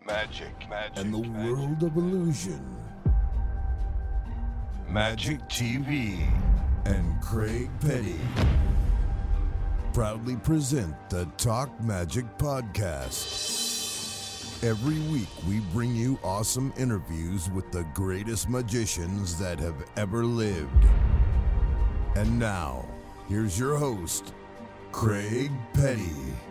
magic, and the world of illusion. Magic TV and Craig Petty proudly present the Talk Magic Podcast. Every week we bring you awesome interviews with the greatest magicians that have ever lived. And now, here's your host, Craig Petty.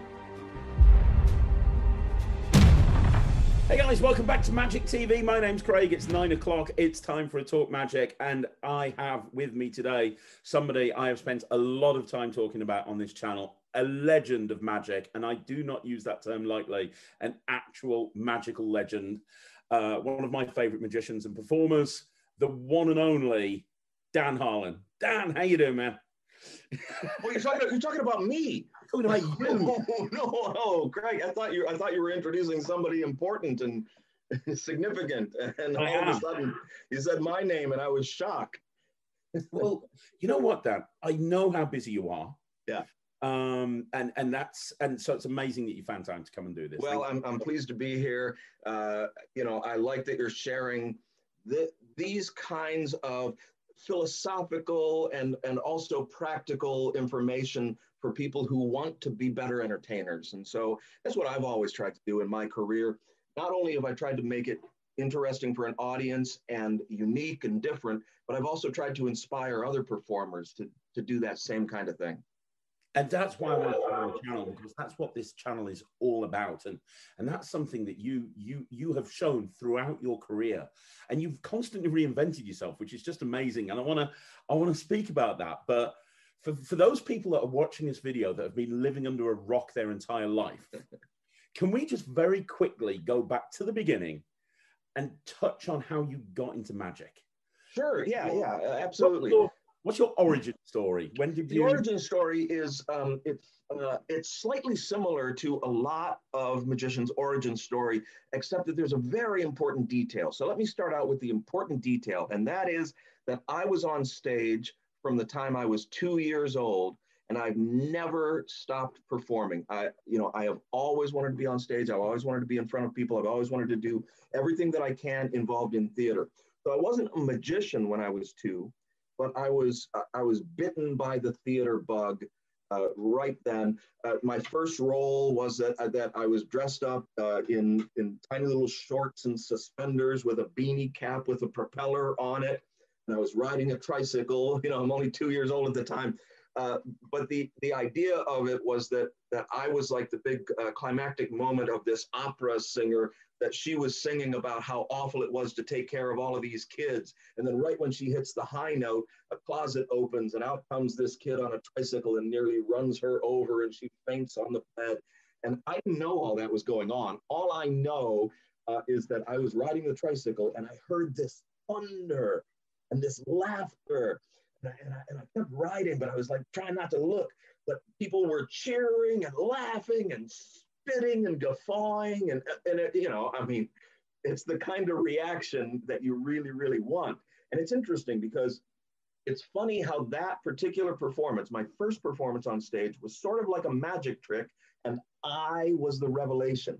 Hey guys, welcome back to Magic TV. My name's Craig. It's 9 o'clock. It's time for a Talk Magic. And I have with me today somebody I have spent a lot of time talking about on this channel, a legend of magic. And I do not use that term lightly, an actual magical legend. One of my favorite magicians and performers, the one and only Dan Harlan. Dan, how you doing, man? Well, you're talking about me. I'm talking about you. No, Craig. I thought you were introducing somebody important and significant, and all of a sudden you said my name, and I was shocked. Well, you know what, Dan? I know how busy you are. Yeah. And so it's amazing that you found time to come and do this. Well, I'm pleased to be here. I like that you're sharing these kinds of philosophical and also practical information for people who want to be better entertainers. And so that's what I've always tried to do in my career. Not only have I tried to make it interesting for an audience and unique and different, but I've also tried to inspire other performers to do that same kind of thing. And that's why I want to follow the channel, because that's what this channel is all about. And that's something that you have shown throughout your career. And you've constantly reinvented yourself, which is just amazing. And I want to speak about that. But for those people that are watching this video that have been living under a rock their entire life, can we just very quickly go back to the beginning and touch on how you got into magic? Sure. Yeah, absolutely. What's your origin story? When did you? The origin story is it's slightly similar to a lot of magicians' origin story, except that there's a very important detail. So let me start out with the important detail, and that is that I was on stage from the time I was 2 years old, and I've never stopped performing. I have always wanted to be on stage. I've always wanted to be in front of people. I've always wanted to do everything that I can involved in theater. So I wasn't a magician when I was 2. But I was bitten by the theater bug right then. My first role was that I was dressed up in tiny little shorts and suspenders with a beanie cap with a propeller on it, and I was riding a tricycle. I'm only 2 years old at the time, but the idea of it was that I was like the big climactic moment of this opera singer, that she was singing about how awful it was to take care of all of these kids. And then right when she hits the high note, a closet opens and out comes this kid on a tricycle and nearly runs her over, and she faints on the bed. And I didn't know all that was going on. All I know is that I was riding the tricycle and I heard this thunder and this laughter. And I kept riding, but I was like trying not to look. But people were cheering and laughing and spitting and guffawing, and it, it's the kind of reaction that you really, really want. And it's interesting because it's funny how that particular performance, my first performance on stage, was sort of like a magic trick, and I was the revelation,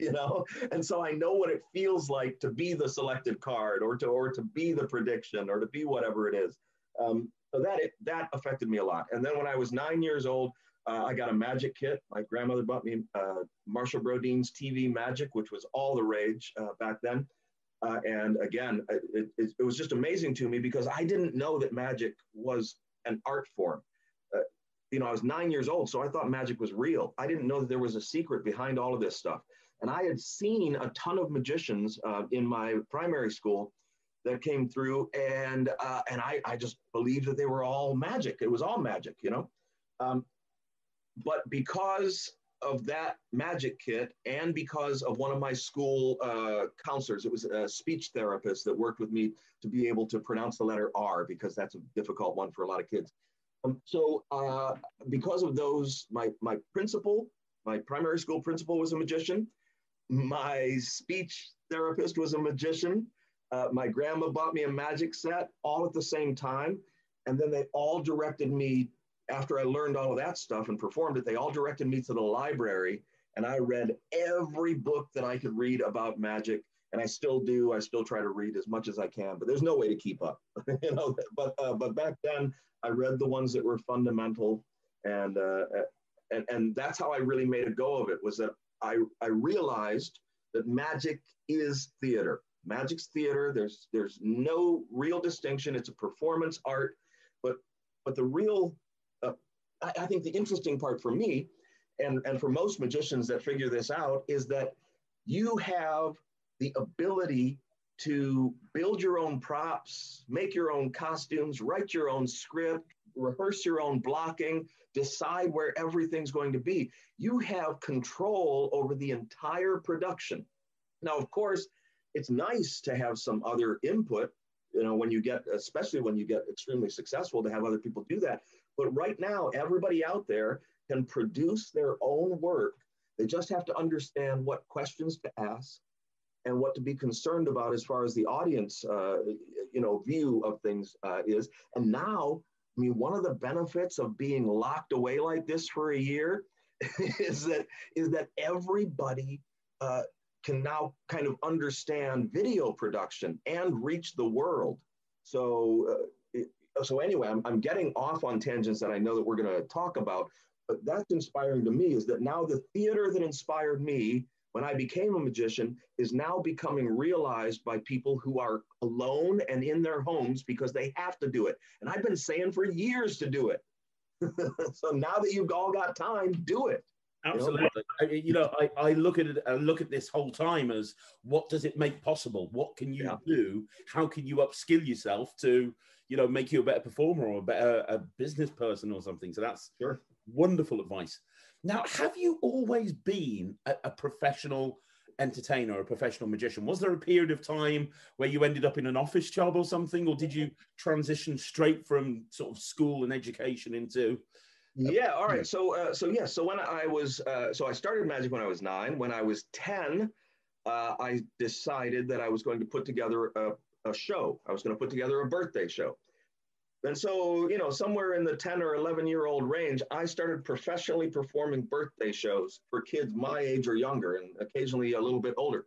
And so I know what it feels like to be the selected card, or to be the prediction, or to be whatever it is. So that affected me a lot. And then when I was 9 years old, I got a magic kit. My grandmother bought me Marshall Brodine's TV Magic, which was all the rage back then. And again, it was just amazing to me because I didn't know that magic was an art form. I was 9 years old, so I thought magic was real. I didn't know that there was a secret behind all of this stuff. And I had seen a ton of magicians in my primary school that came through, and I just believed that they were all magic. It was all magic, But because of that magic kit, and because of one of my school counselors, it was a speech therapist that worked with me to be able to pronounce the letter R, because that's a difficult one for a lot of kids. So because of those, my primary school principal was a magician. My speech therapist was a magician. My grandma bought me a magic set all at the same time. And then they all directed me, after I learned all of that stuff and performed it, they all directed me to the library and I read every book that I could read about magic, and I still do. I still try to read as much as I can, but there's no way to keep up, But back then, I read the ones that were fundamental, and that's how I really made a go of it. Was that I realized that magic is theater. Magic's theater. There's no real distinction. It's a performance art, but the real, I think the interesting part for me, and for most magicians that figure this out, is that you have the ability to build your own props, make your own costumes, write your own script, rehearse your own blocking, decide where everything's going to be. You have control over the entire production. Now, of course, it's nice to have some other input, especially when you get extremely successful, to have other people do that. But right now, everybody out there can produce their own work. They just have to understand what questions to ask and what to be concerned about as far as the audience, view of things is. And now, I mean, one of the benefits of being locked away like this for a year is that everybody can now kind of understand video production and reach the world. So anyway, I'm getting off on tangents that I know that we're going to talk about, but that's inspiring to me, is that now the theater that inspired me when I became a magician is now becoming realized by people who are alone and in their homes because they have to do it. And I've been saying for years to do it. So now that you've all got time, do it. Absolutely. I look at it. I look at this whole time as, what does it make possible? What can you do? How can you upskill yourself to, make you a better performer or a business person or something? So that's wonderful advice. Now, have you always been a professional entertainer, a professional magician? Was there a period of time where you ended up in an office job or something, or did you transition straight from sort of school and education into? Yeah. All right. So when I started magic when I was 9. When I was 10, I decided that I was going to put together a show. I was going to put together a birthday show. And so, somewhere in the 10 or 11-year-old range, I started professionally performing birthday shows for kids my age or younger, and occasionally a little bit older.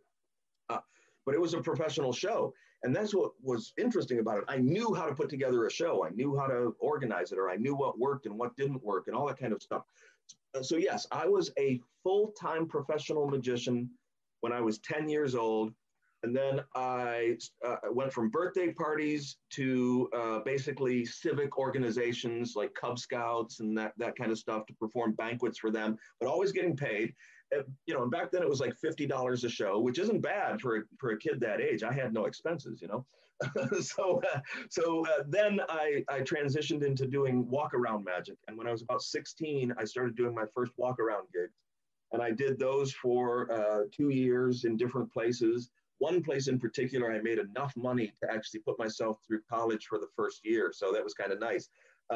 But it was a professional show. And that's what was interesting about it. I knew how to put together a show. I knew how to organize it, or I knew what worked and what didn't work and all that kind of stuff. So yes, I was a full-time professional magician when I was 10 years old. And then I went from birthday parties to basically civic organizations like Cub Scouts and that kind of stuff, to perform banquets for them, but always getting paid. And back then it was like $50 a show, which isn't bad for a kid that age. I had no expenses, So then I transitioned into doing walk-around magic. And when I was about 16, I started doing my first walk-around gigs. And I did those for 2 years in different places. One place in particular, I made enough money to actually put myself through college for the first year. So that was kind of nice.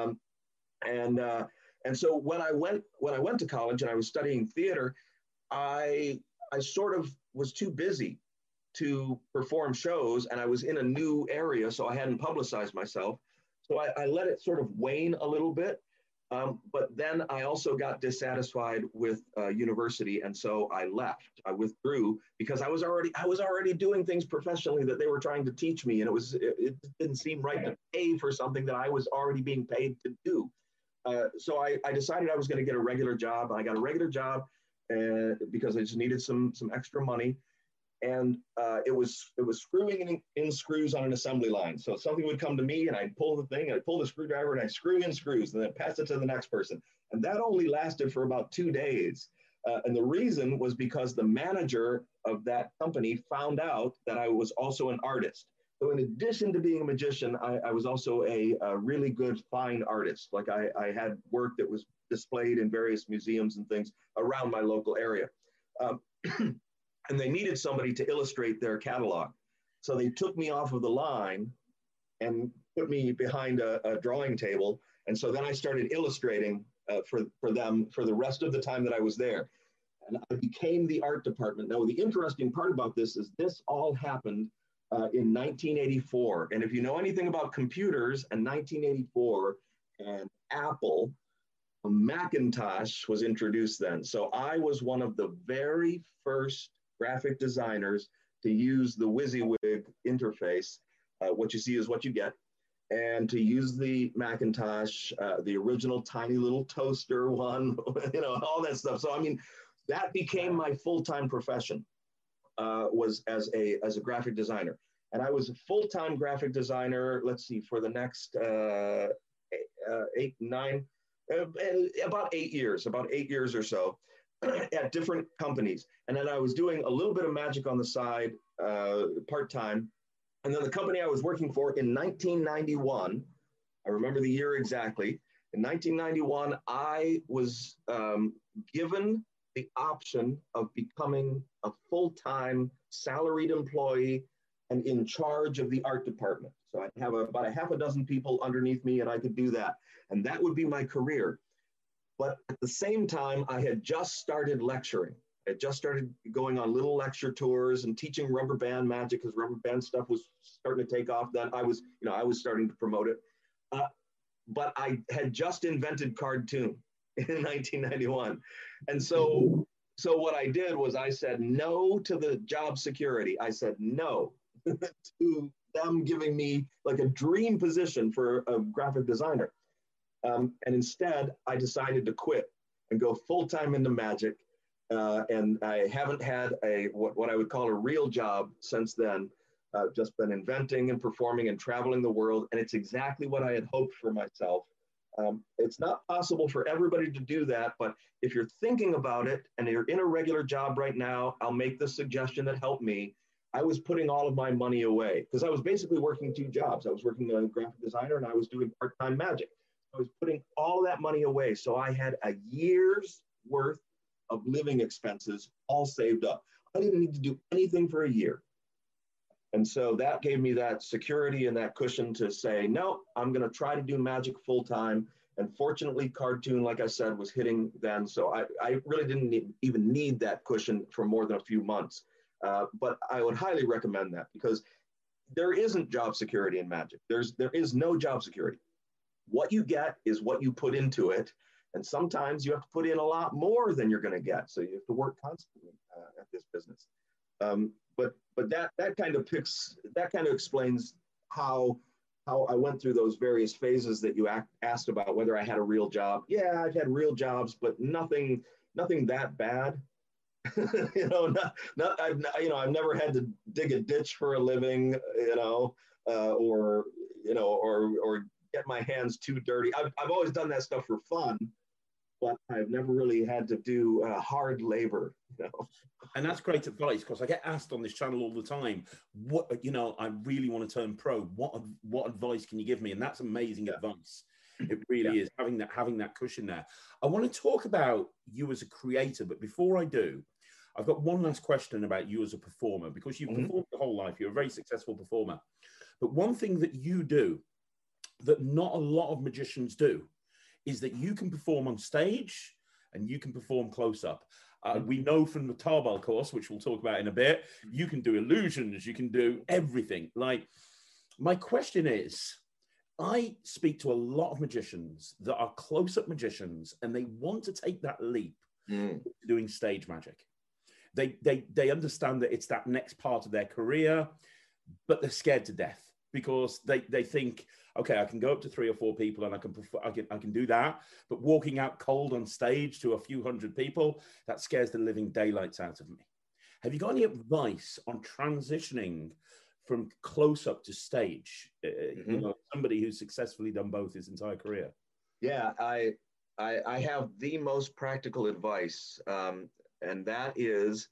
And so when I went to college and I was studying theater, I sort of was too busy to perform shows, and I was in a new area, so I hadn't publicized myself. So I let it sort of wane a little bit. But then I also got dissatisfied with university, and so I left. I withdrew because I was already doing things professionally that they were trying to teach me, and it didn't seem right to pay for something that I was already being paid to do. So I decided I was going to get a regular job. I got a regular job because I just needed some extra money. And it was screwing in screws on an assembly line. So something would come to me, and I'd pull the thing, I'd pull the screwdriver, and I'd screw in screws, and then pass it to the next person. And that only lasted for about 2 days. And the reason was because the manager of that company found out that I was also an artist. So in addition to being a magician, I was also a really good fine artist. Like I had work that was displayed in various museums and things around my local area. And they needed somebody to illustrate their catalog. So they took me off of the line and put me behind a drawing table. And so then I started illustrating for them for the rest of the time that I was there. And I became the art department. Now, the interesting part about this is this all happened in 1984. And if you know anything about computers and 1984 and Apple, a Macintosh was introduced then. So I was one of the very first graphic designers to use the WYSIWYG interface. What you see is what you get. And to use the Macintosh, the original tiny little toaster one, you know, all that stuff. So, I mean, that became my full-time profession, was as a graphic designer. And I was a full-time graphic designer, let's see, for the next about 8 years or so at different companies. And then I was doing a little bit of magic on the side, part-time. And then the company I was working for in 1991, I remember the year exactly. In 1991, I was given the option of becoming a full-time salaried employee and in charge of the art department. So I'd have about a half a dozen people underneath me, and I could do that. And that would be my career. But at the same time, I had just started lecturing. I just started going on little lecture tours and teaching rubber band magic, because rubber band stuff was starting to take off. Then I was starting to promote it. But I had just invented Cardtoon in 1991. And so what I did was I said no to the job security. I said no to them giving me like a dream position for a graphic designer. And instead, I decided to quit and go full-time into magic. And I haven't had what I would call a real job since then. I've just been inventing and performing and traveling the world. And it's exactly what I had hoped for myself. It's not possible for everybody to do that. But if you're thinking about it and you're in a regular job right now, I'll make the suggestion that helped me. I was putting all of my money away because I was basically working 2 jobs. I was working as a graphic designer and I was doing part-time magic. I was putting all that money away. So I had a year's worth of living expenses all saved up. I didn't need to do anything for a year. And so that gave me that security and that cushion to say, no, I'm going to try to do magic full time. And fortunately, Cardtoon, like I said, was hitting then. So I really didn't even need that cushion for more than a few months. But I would highly recommend that because there isn't job security in magic. There is no job security. What you get is what you put into it. And sometimes you have to put in a lot more than you're going to get. So you have to work constantly at this business. But that kind of explains how I went through those various phases that you asked about, whether I had a real job. Yeah, I've had real jobs, but nothing that bad. I've never had to dig a ditch for a living, or get my hands too dirty. I've always done that stuff for fun, but I've never really had to do hard labor, And that's great advice because I get asked on this channel all the time, I really want to turn pro. What advice can you give me? And that's amazing advice. It really is having that cushion there. I want to talk about you as a creator, but before I do, I've got one last question about you as a performer, because you've performed your whole life. You're a very successful performer. But one thing that you do that not a lot of magicians do is that you can perform on stage and you can perform close up. We know from the Tarbell course, which we'll talk about in a bit, you can do illusions, you can do everything. Like, my question is, I speak to a lot of magicians that are close-up magicians and they want to take that leap doing stage magic. They understand that it's that next part of their career, but they're scared to death because they think, okay, I can go up to 3 or 4 people and I can do that, but walking out cold on stage to a few hundred people, that scares the living daylights out of me. Have you got any advice on transitioning from close up to stage? Somebody who's successfully done both his entire career. Yeah, I have the most practical advice, and that is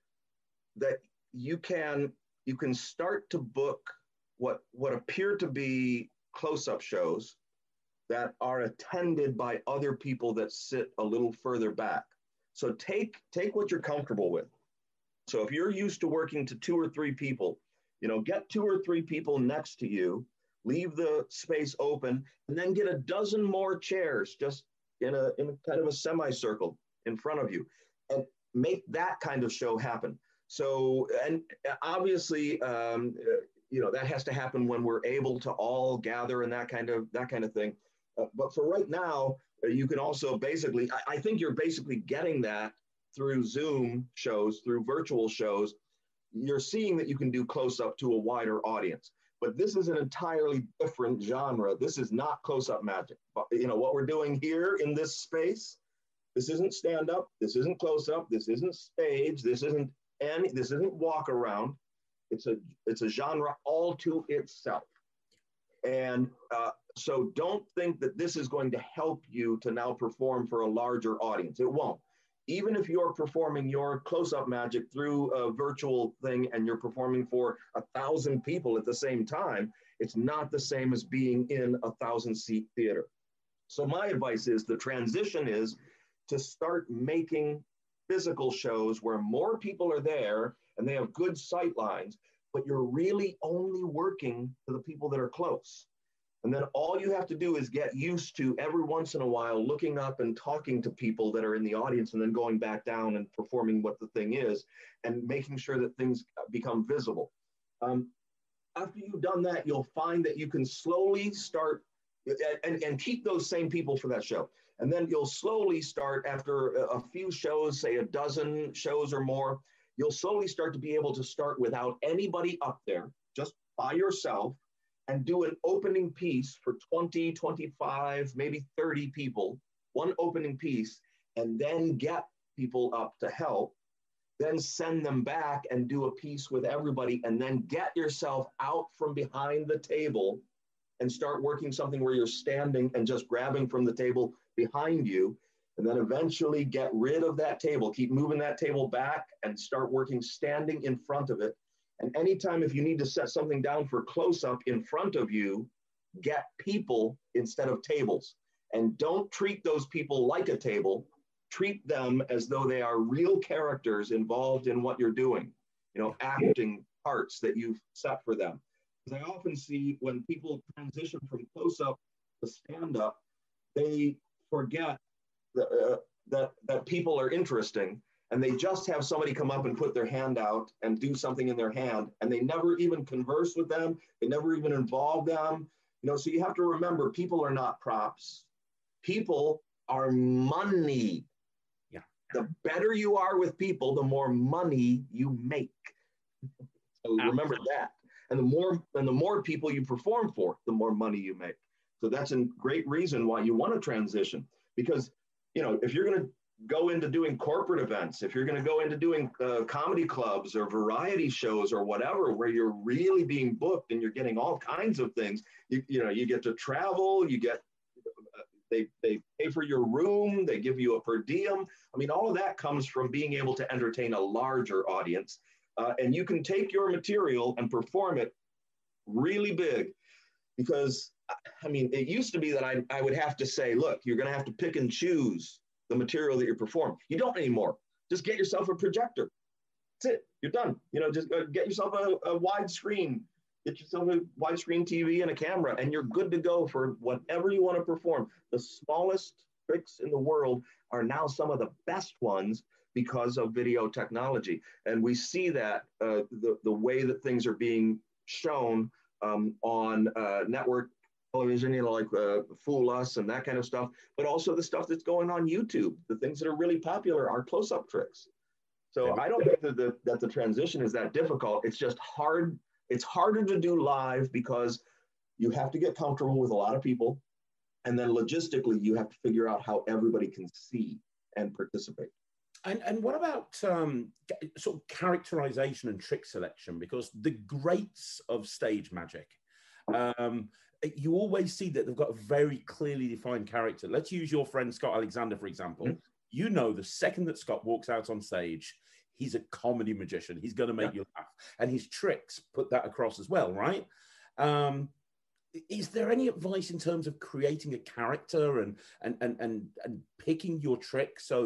that you can start to book what appear to be close-up shows that are attended by other people that sit a little further back. So take what you're comfortable with. So if you're used to working to 2 or 3 people, get 2 or 3 people next to you, leave the space open, and then get a dozen more chairs just in a kind of a semicircle in front of you, and make that kind of show happen. So, and obviously, that has to happen when we're able to all gather and that kind of thing. But for right now, You can also basically, I think you're basically getting that through Zoom shows, through virtual shows. You're seeing that you can do close-up to a wider audience. But this is an entirely different genre. This is not close-up magic. But, you know, what we're doing here in this space, this isn't stand-up, this isn't close-up, this isn't stage, this isn't walk around. It's a genre all to itself. And so don't think that this is going to help you to now perform for a larger audience. It won't. Even if you're performing your close-up magic through a virtual thing and you're performing for 1,000 people at the same time, it's not the same as being in a 1,000-seat theater. So my advice is the transition is to start making physical shows where more people are there and they have good sight lines, but you're really only working to the people that are close. And then all you have to do is get used to every once in a while looking up and talking to people that are in the audience and then going back down and performing what the thing is and making sure that things become visible. After you've done that, you'll find that you can slowly start and keep those same people for that show. And then you'll slowly start after a few shows, say a dozen shows or more, you'll slowly start to be able to start without anybody up there, just by yourself, and do an opening piece for 20, 25, maybe 30 people, one opening piece, and then get people up to help, then send them back and do a piece with everybody, and then get yourself out from behind the table and start working something where you're standing and just grabbing from the table behind you, and then eventually get rid of that table, keep moving that table back and start working standing in front of it. And anytime if you need to set something down for close-up in front of you, get people instead of tables. And don't treat those people like a table. Treat them as though they are real characters involved in what you're doing, you know, acting parts that you've set for them. Because I often see when people transition from close-up to stand-up, they forget that people are interesting. And they just have somebody come up and put their hand out and do something in their hand, and they never even converse with them. They never even involve them. You know, so you have to remember, people are not props. People are money. Yeah. The better you are with people, the more money you make. So remember that. And the more people you perform for, the more money you make. So that's a great reason why you want to transition, because, you know, if you're going to go into doing corporate events, if you're going to go into doing comedy clubs or variety shows or whatever, where you're really being booked and you're getting all kinds of things, you know, you get to travel, you get, they pay for your room, they give you a per diem. I mean, all of that comes from being able to entertain a larger audience. And you can take your material and perform it really big, because, I mean, it used to be that I would have to say, look, you're going to have to pick and choose the material that you perform. You don't anymore. Just get yourself a projector. That's it. You're done. You know, just get yourself a wide screen. Get yourself a widescreen TV and a camera, and you're good to go for whatever you want to perform. The smallest tricks in the world are now some of the best ones because of video technology. And we see that the way that things are being shown on network television, you know, like Fool Us and that kind of stuff, but also the stuff that's going on YouTube. The things that are really popular are close-up tricks. So I don't think that the transition is that difficult. It's just hard. It's harder to do live because you have to get comfortable with a lot of people. And then logistically, you have to figure out how everybody can see and participate. And what about sort of characterization and trick selection? Because the greats of stage magic, you always see that they've got a very clearly defined character. Let's use your friend Scott Alexander, for example. Mm-hmm. You know, the second that Scott walks out on stage, he's a comedy magician. He's going to make you laugh. And his tricks put that across as well, right? Is there any advice in terms of creating a character and picking your trick so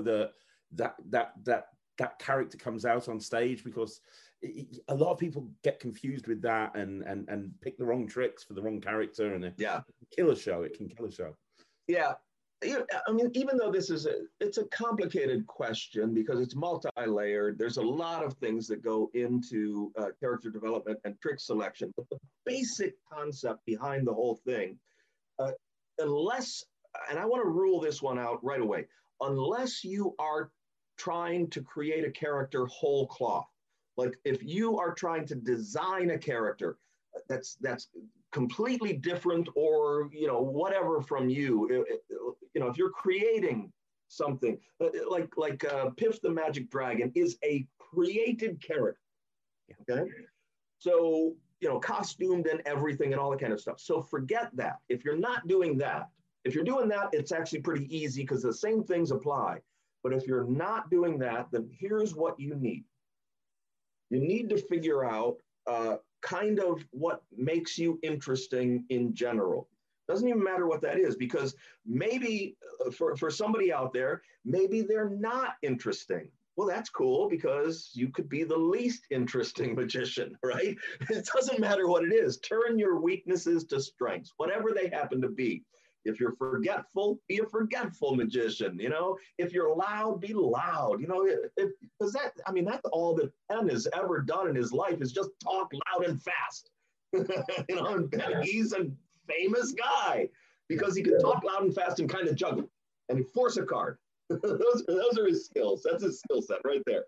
that character comes out on stage? Because a lot of people get confused with that and pick the wrong tricks for the wrong character, and it can kill a show. It can kill a show. Yeah. I mean, even though it's a complicated question because it's multi-layered, there's a lot of things that go into character development and trick selection. But the basic concept behind the whole thing, unless and I want to rule this one out right away, unless you are trying to create a character whole cloth. Like if you are trying to design a character that's completely different, or whatever from you, if you're creating something like Piff the Magic Dragon is a created character. Okay, so costumed and everything and all that kind of stuff. So forget that. If you're not doing that, if you're doing that, it's actually pretty easy because the same things apply. But if you're not doing that, then here's what you need. You need to figure out kind of what makes you interesting in general. Doesn't even matter what that is, because maybe for somebody out there, maybe they're not interesting. Well, that's cool, because you could be the least interesting magician, right? It doesn't matter what it is. Turn your weaknesses to strengths, whatever they happen to be. If you're forgetful, be a forgetful magician. If you're loud, be loud. Because that's all that Penn has ever done in his life is just talk loud and fast. And he's a famous guy because he can talk loud and fast and kind of juggle and force a card. those are his skills. That's his skill set right there.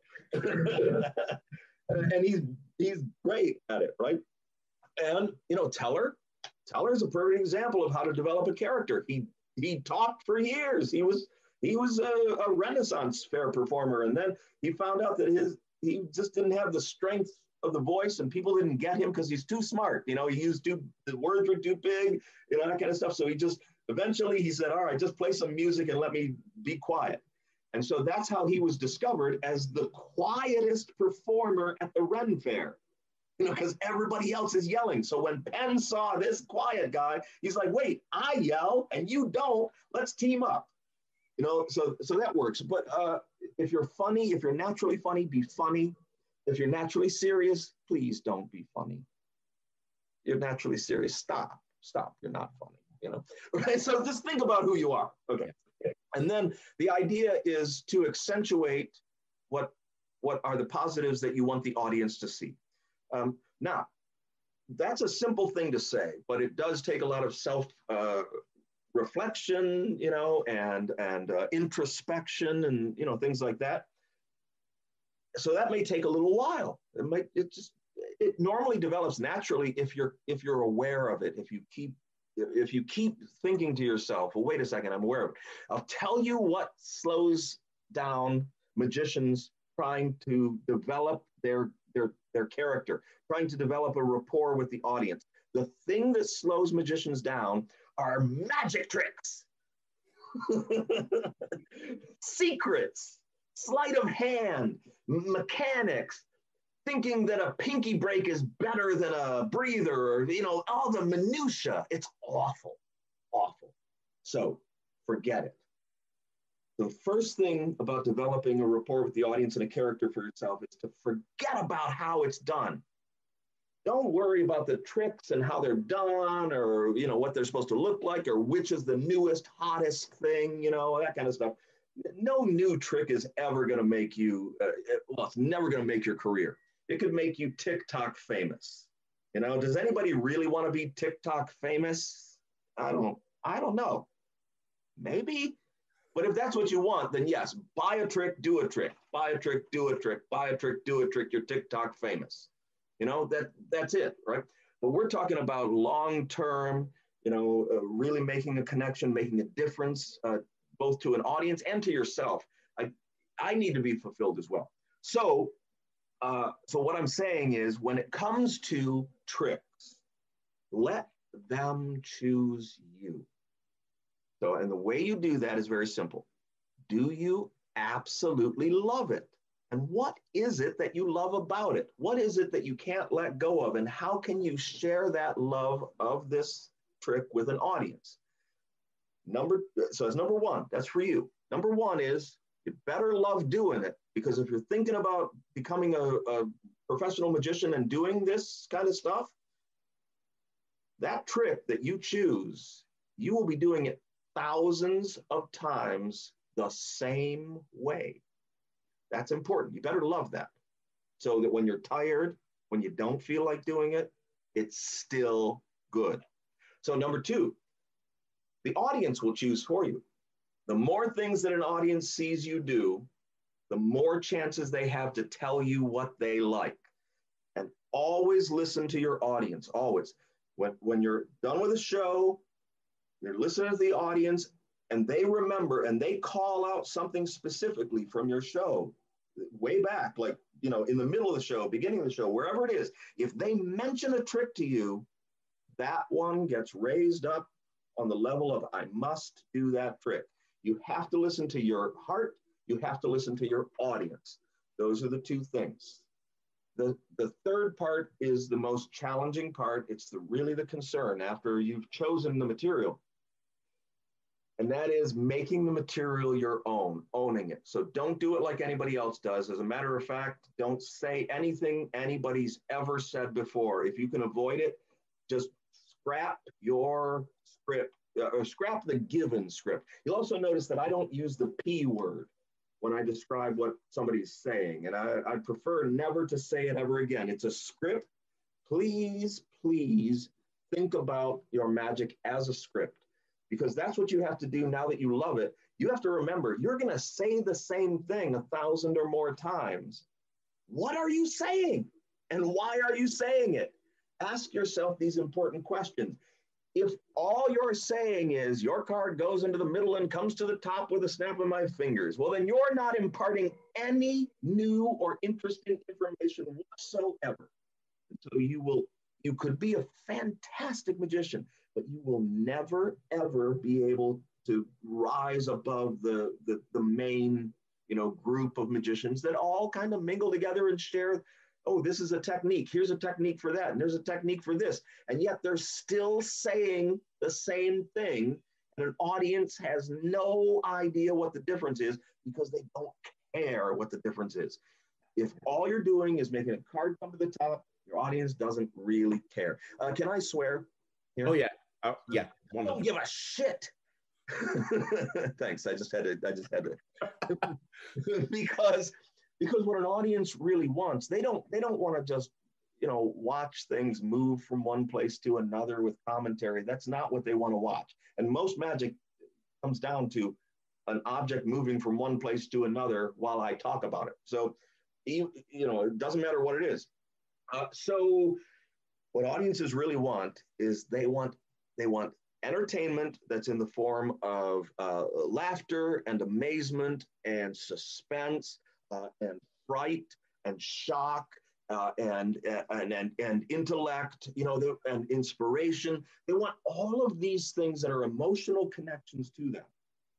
And he's great at it, right? And Teller's a perfect example of how to develop a character. He talked for years. He was a Renaissance fair performer, and then he found out that he just didn't have the strength of the voice, and people didn't get him because he's too smart. The words were too big, that kind of stuff. So eventually he said, all right, just play some music and let me be quiet. And so that's how he was discovered as the quietest performer at the Ren Fair, because everybody else is yelling. So when Penn saw this quiet guy, he's like, wait, I yell and you don't, let's team up. So that works. But if you're funny, if you're naturally funny, be funny. If you're naturally serious, please don't be funny. You're naturally serious, stop, you're not funny, Right? So just think about who you are, okay? And then the idea is to accentuate what are the positives that you want the audience to see. Now, that's a simple thing to say, but it does take a lot of self-reflection, and introspection and, things like that. So that may take a little while. It normally develops naturally if you're aware of it. If you keep thinking to yourself, well, wait a second, I'm aware of it. I'll tell you what slows down magicians trying to develop their character, trying to develop a rapport with the audience. The thing that slows magicians down are magic tricks, secrets, sleight of hand, mechanics, thinking that a pinky break is better than a breather, or, all the minutia. It's awful, awful. So forget it. The first thing about developing a rapport with the audience and a character for yourself is to forget about how it's done. Don't worry about the tricks and how they're done, or, what they're supposed to look like, or which is the newest, hottest thing, that kind of stuff. No new trick is ever going to make you, it's never going to make your career. It could make you TikTok famous. Does anybody really want to be TikTok famous? I don't know. Maybe. But if that's what you want, then yes, buy a trick, do a trick, buy a trick, do a trick, buy a trick, do a trick, you're TikTok famous. That's it, right? But we're talking about long-term, really making a connection, making a difference, both to an audience and to yourself. I need to be fulfilled as well. So what I'm saying is, when it comes to tricks, let them choose you. So, and the way you do that is very simple. Do you absolutely love it? And what is it that you love about it? What is it that you can't let go of? And how can you share that love of this trick with an audience? So that's number one. That's for you. Number one is, you better love doing it, because if you're thinking about becoming a professional magician and doing this kind of stuff, that trick that you choose, you will be doing it thousands of times the same way. That's important. You better love that, so that when you're tired, when you don't feel like doing it, it's still good. So number two, The audience will choose for you. The more things that an audience sees you do, the more chances they have to tell you what they like. And always listen to your audience, always. When you're done with a show, you're listening to the audience, and they remember and they call out something specifically from your show, way back, like, you know, in the middle of the show, beginning of the show, wherever it is. If they mention a trick to you, that one gets raised up on the level of, I must do that trick. You have to listen to your heart. You have to listen to your audience. Those are the two things. The third part is the most challenging part. It's really the concern after you've chosen the material. And that is making the material your own, owning it. So don't do it like anybody else does. As a matter of fact, don't say anything anybody's ever said before. If you can avoid it, just scrap your script, or scrap the given script. You'll also notice that I don't use the P word when I describe what somebody's saying. And I'd prefer never to say it ever again. It's a script. Please, please think about your magic as a script, because that's what you have to do now that you love it. You have to remember, you're going to say the same thing 1,000 or more times. What are you saying? And why are you saying it? Ask yourself these important questions. If all you're saying is your card goes into the middle and comes to the top with a snap of my fingers, well, then you're not imparting any new or interesting information whatsoever. So you could be a fantastic magician, but you will never, ever be able to rise above the main, group of magicians that all kind of mingle together and share, oh, this is a technique. Here's a technique for that. And there's a technique for this. And yet they're still saying the same thing. And an audience has no idea what the difference is because they don't care what the difference is. If all you're doing is making a card come to the top, your audience doesn't really care. Can I swear here? Oh, yeah. Yeah. I don't give a shit. Thanks. I just had to. because what an audience really wants, they don't want to just, watch things move from one place to another with commentary. That's not what they want to watch. And most magic comes down to an object moving from one place to another while I talk about it. So, it doesn't matter what it is. So what audiences really want is they want entertainment that's in the form of laughter and amazement and suspense and fright and shock and intellect, and inspiration. They want all of these things that are emotional connections to them.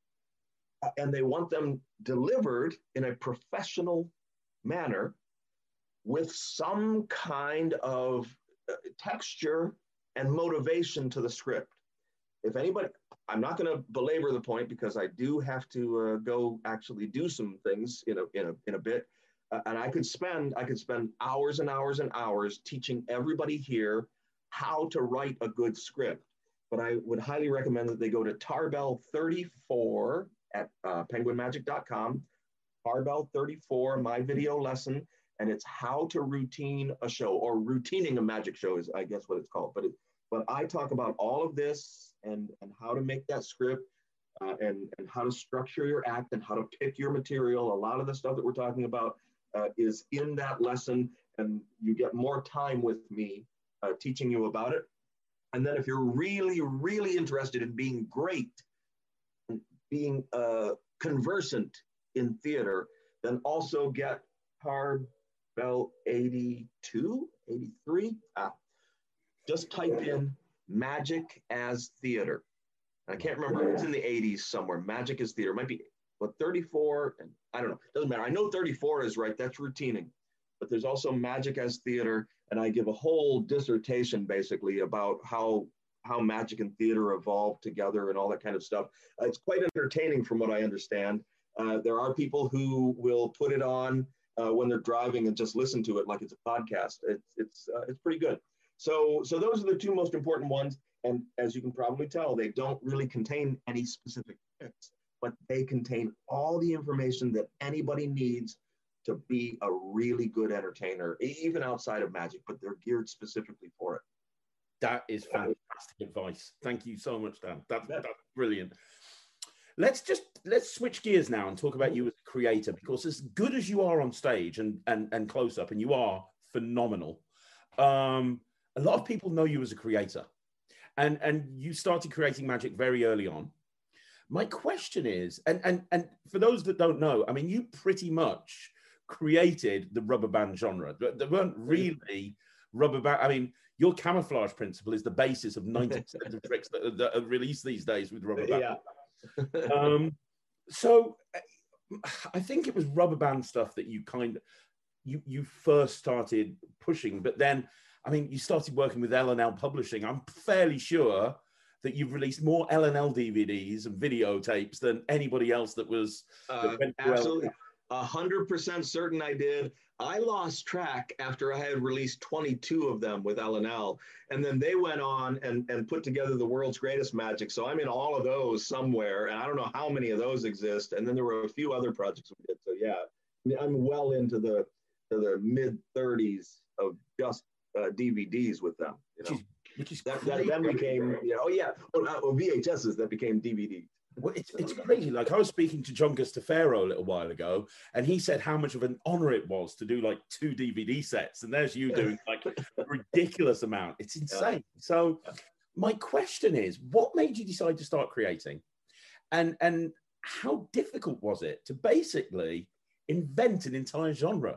And they want them delivered in a professional manner with some kind of texture and motivation to the script. If anybody, I'm not going to belabor the point because I do have to go actually do some things in a bit, and I could spend hours and hours and hours teaching everybody here how to write a good script. But I would highly recommend that they go to Tarbell 34 at penguinmagic.com. Tarbell 34, my video lesson, and it's how to routine a show, or routining a magic show is, I guess, what it's called. But I talk about all of this and how to make that script and how to structure your act and how to pick your material. A lot of the stuff that we're talking about is in that lesson, and you get more time with me teaching you about it. And then if you're really, really interested in being great, being conversant in theater, then also get Tarbell 82, 83. Just type in magic as theater. I can't remember, it's in the 80s somewhere. Magic as theater. It might be, 34, and I don't know. Doesn't matter. I know 34 is right. That's routining. But there's also magic as theater, and I give a whole dissertation basically about how magic and theater evolved together and all that kind of stuff. It's quite entertaining from what I understand. There are people who will put it on when they're driving and just listen to it like it's a podcast. It's pretty good. So those are the two most important ones. And as you can probably tell, they don't really contain any specific tricks, but they contain all the information that anybody needs to be a really good entertainer, even outside of magic, but they're geared specifically for it. That is fantastic advice. Thank you so much, Dan. That's brilliant. Let's switch gears now and talk about you as a creator, because as good as you are on stage and close up, and you are phenomenal, a lot of people know you as a creator, and you started creating magic very early on. My question is, and for those that don't know, I mean, you pretty much created the rubber band genre. There weren't really rubber band. I mean, your camouflage principle is the basis of 90% of tricks that are released these days with rubber band. Yeah. So I think it was rubber band stuff that you first started pushing, but then, I mean, you started working with L&L Publishing. I'm fairly sure that you've released more L&L DVDs and videotapes than anybody else that was. Absolutely. 100% certain I did. I lost track after I had released 22 of them with L&L, and then they went on and put together the world's greatest magic. So I'm in all of those somewhere, and I don't know how many of those exist. And then there were a few other projects we did. So yeah, I'm well into the mid 30s of just DVDs with them. You know, which is that then became, VHSs that became DVDs. Well, it's crazy. Like, I was speaking to John Gustafaro a little while ago, and he said how much of an honor it was to do like 2 DVD sets, and there's you doing like a ridiculous amount. It's insane. So my question is, what made you decide to start creating, and how difficult was it to basically invent an entire genre?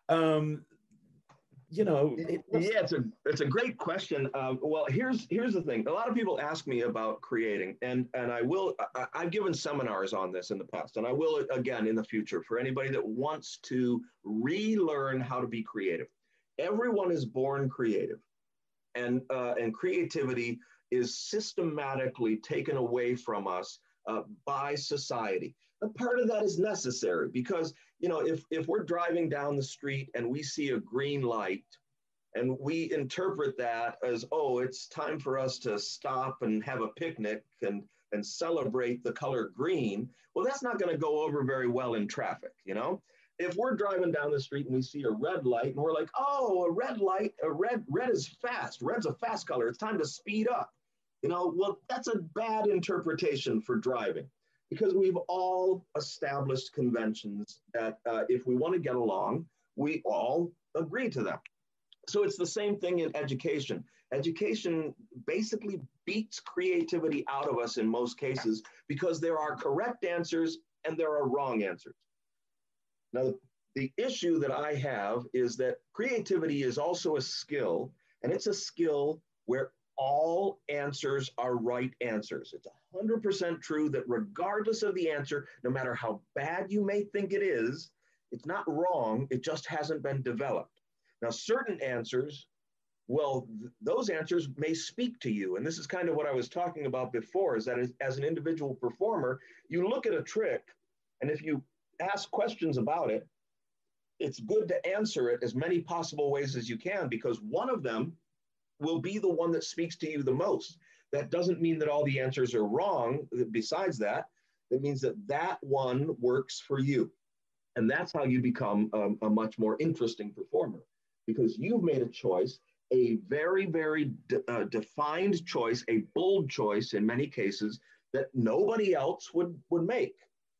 You know, it's a great question. Well, here's the thing. A lot of people ask me about creating, and I've given seminars on this in the past, and I will again in the future for anybody that wants to relearn how to be creative. Everyone is born creative, and creativity is systematically taken away from us by society. And part of that is necessary because, you know, if we're driving down the street and we see a green light and we interpret that as, oh, it's time for us to stop and have a picnic and celebrate the color green, well, that's not going to go over very well in traffic, you know? If we're driving down the street and we see a red light and we're like, oh, a red light, red is fast. Red's a fast color. It's time to speed up. You know, well, that's a bad interpretation for driving, because we've all established conventions that if we want to get along, we all agree to them. So it's the same thing in education. Education basically beats creativity out of us in most cases because there are correct answers and there are wrong answers. Now, the issue that I have is that creativity is also a skill, and it's a skill where all answers are right answers. It's 100% true that regardless of the answer, no matter how bad you may think it is, it's not wrong, it just hasn't been developed. Now, certain answers, well, those answers may speak to you. And this is kind of what I was talking about before, is that as an individual performer, you look at a trick, and if you ask questions about it, it's good to answer it as many possible ways as you can, because one of them will be the one that speaks to you the most. That doesn't mean that all the answers are wrong. Besides that, it means that that one works for you. And that's how you become a much more interesting performer, because you've made a choice, a very, very defined choice, a bold choice in many cases that nobody else would make.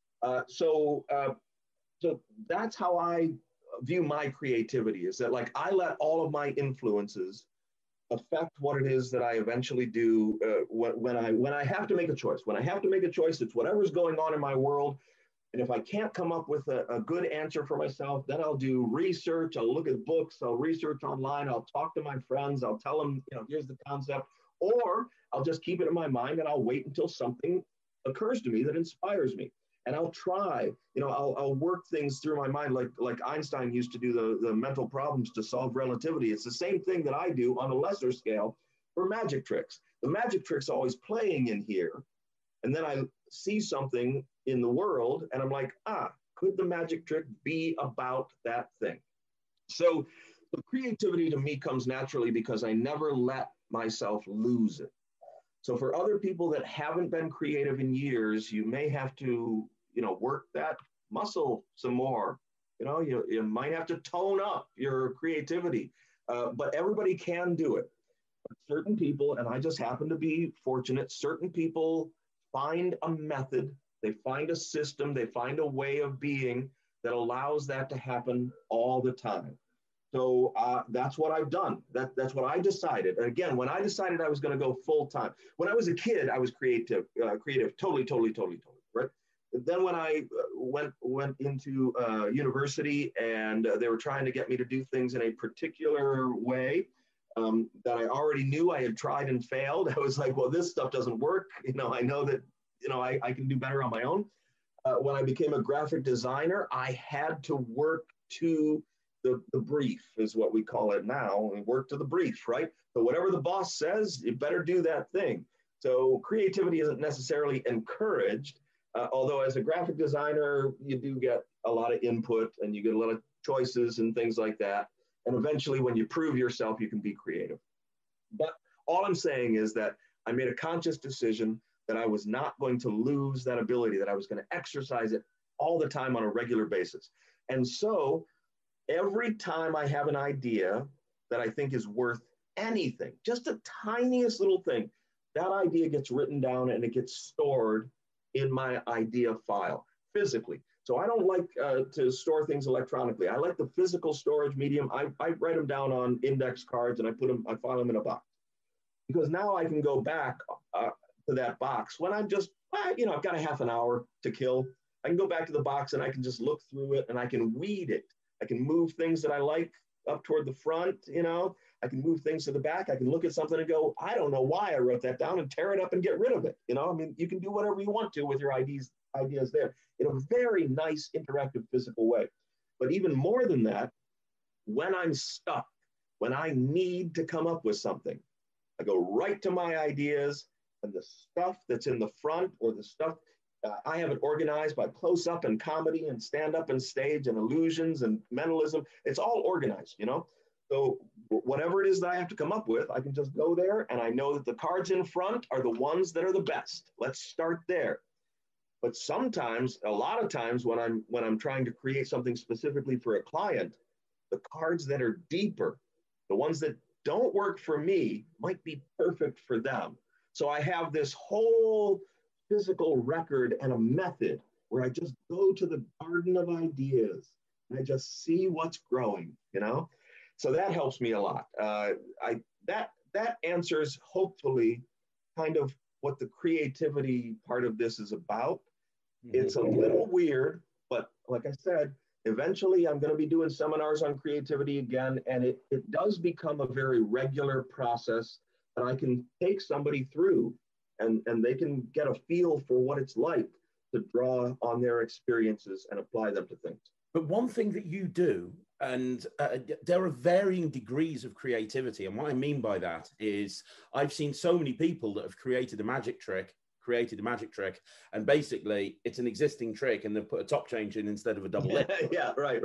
So that's how I view my creativity, is that like I let all of my influences affect what it is that I eventually do when I have to make a choice. When I have to make a choice, it's whatever's going on in my world. And if I can't come up with a good answer for myself, then I'll do research. I'll look at books. I'll research online. I'll talk to my friends. I'll tell them, you know, here's the concept. Or I'll just keep it in my mind and I'll wait until something occurs to me that inspires me. And I'll try, you know, I'll work things through my mind like Einstein used to do the mental problems to solve relativity. It's the same thing that I do on a lesser scale for magic tricks. The magic trick's always playing in here. And then I see something in the world and I'm like, could the magic trick be about that thing? So the creativity to me comes naturally because I never let myself lose it. So for other people that haven't been creative in years, you may have to, you know, work that muscle some more. You know, you might have to tone up your creativity, but everybody can do it. But certain people, and I just happen to be fortunate, certain people find a method, they find a system, they find a way of being that allows that to happen all the time. So that's what I've done. That's what I decided. And again, when I decided I was going to go full time, when I was a kid, I was creative, totally, right? Then when I went into university and they were trying to get me to do things in a particular way that I already knew I had tried and failed, I was like, well, this stuff doesn't work. I know that, I can do better on my own. When I became a graphic designer, I had to work to the brief is what we call it now, and work to the brief, right? So whatever the boss says, you better do that thing. So creativity isn't necessarily encouraged, although as a graphic designer, you do get a lot of input and you get a lot of choices and things like that. And eventually when you prove yourself, you can be creative. But all I'm saying is that I made a conscious decision that I was not going to lose that ability, that I was going to exercise it all the time on a regular basis. And so every time I have an idea that I think is worth anything, just the tiniest little thing, that idea gets written down and it gets stored in my idea file physically. So I don't like to store things electronically. I like the physical storage medium. I write them down on index cards and I file them in a box. Because now I can go back to that box when I'm just, I've got a half an hour to kill. I can go back to the box and I can just look through it and I can weed it. I can move things that I like up toward the front, I can move things to the back. I can look at something and go, I don't know why I wrote that down, and tear it up and get rid of it. You can do whatever you want to with your ideas there in a very nice, interactive, physical way. But even more than that, when I'm stuck, when I need to come up with something, I go right to my ideas, and the stuff that's in the front or the stuff I have it organized by close-up and comedy and stand-up and stage and illusions and mentalism. It's all organized, So whatever it is that I have to come up with, I can just go there and I know that the cards in front are the ones that are the best. Let's start there. But sometimes, a lot of times when I'm trying to create something specifically for a client, the cards that are deeper, the ones that don't work for me might be perfect for them. So I have this whole physical record and a method where I just go to the garden of ideas and I just see what's growing, So that helps me a lot. That answers hopefully kind of what the creativity part of this is about. It's a little weird, but like I said, eventually I'm going to be doing seminars on creativity again, and it does become a very regular process that I can take somebody through and they can get a feel for what it's like to draw on their experiences and apply them to things. But one thing that you do, and there are varying degrees of creativity. And what I mean by that is I've seen so many people that have created a magic trick, and basically it's an existing trick and they've put a top change in instead of a double lip. Yeah, right.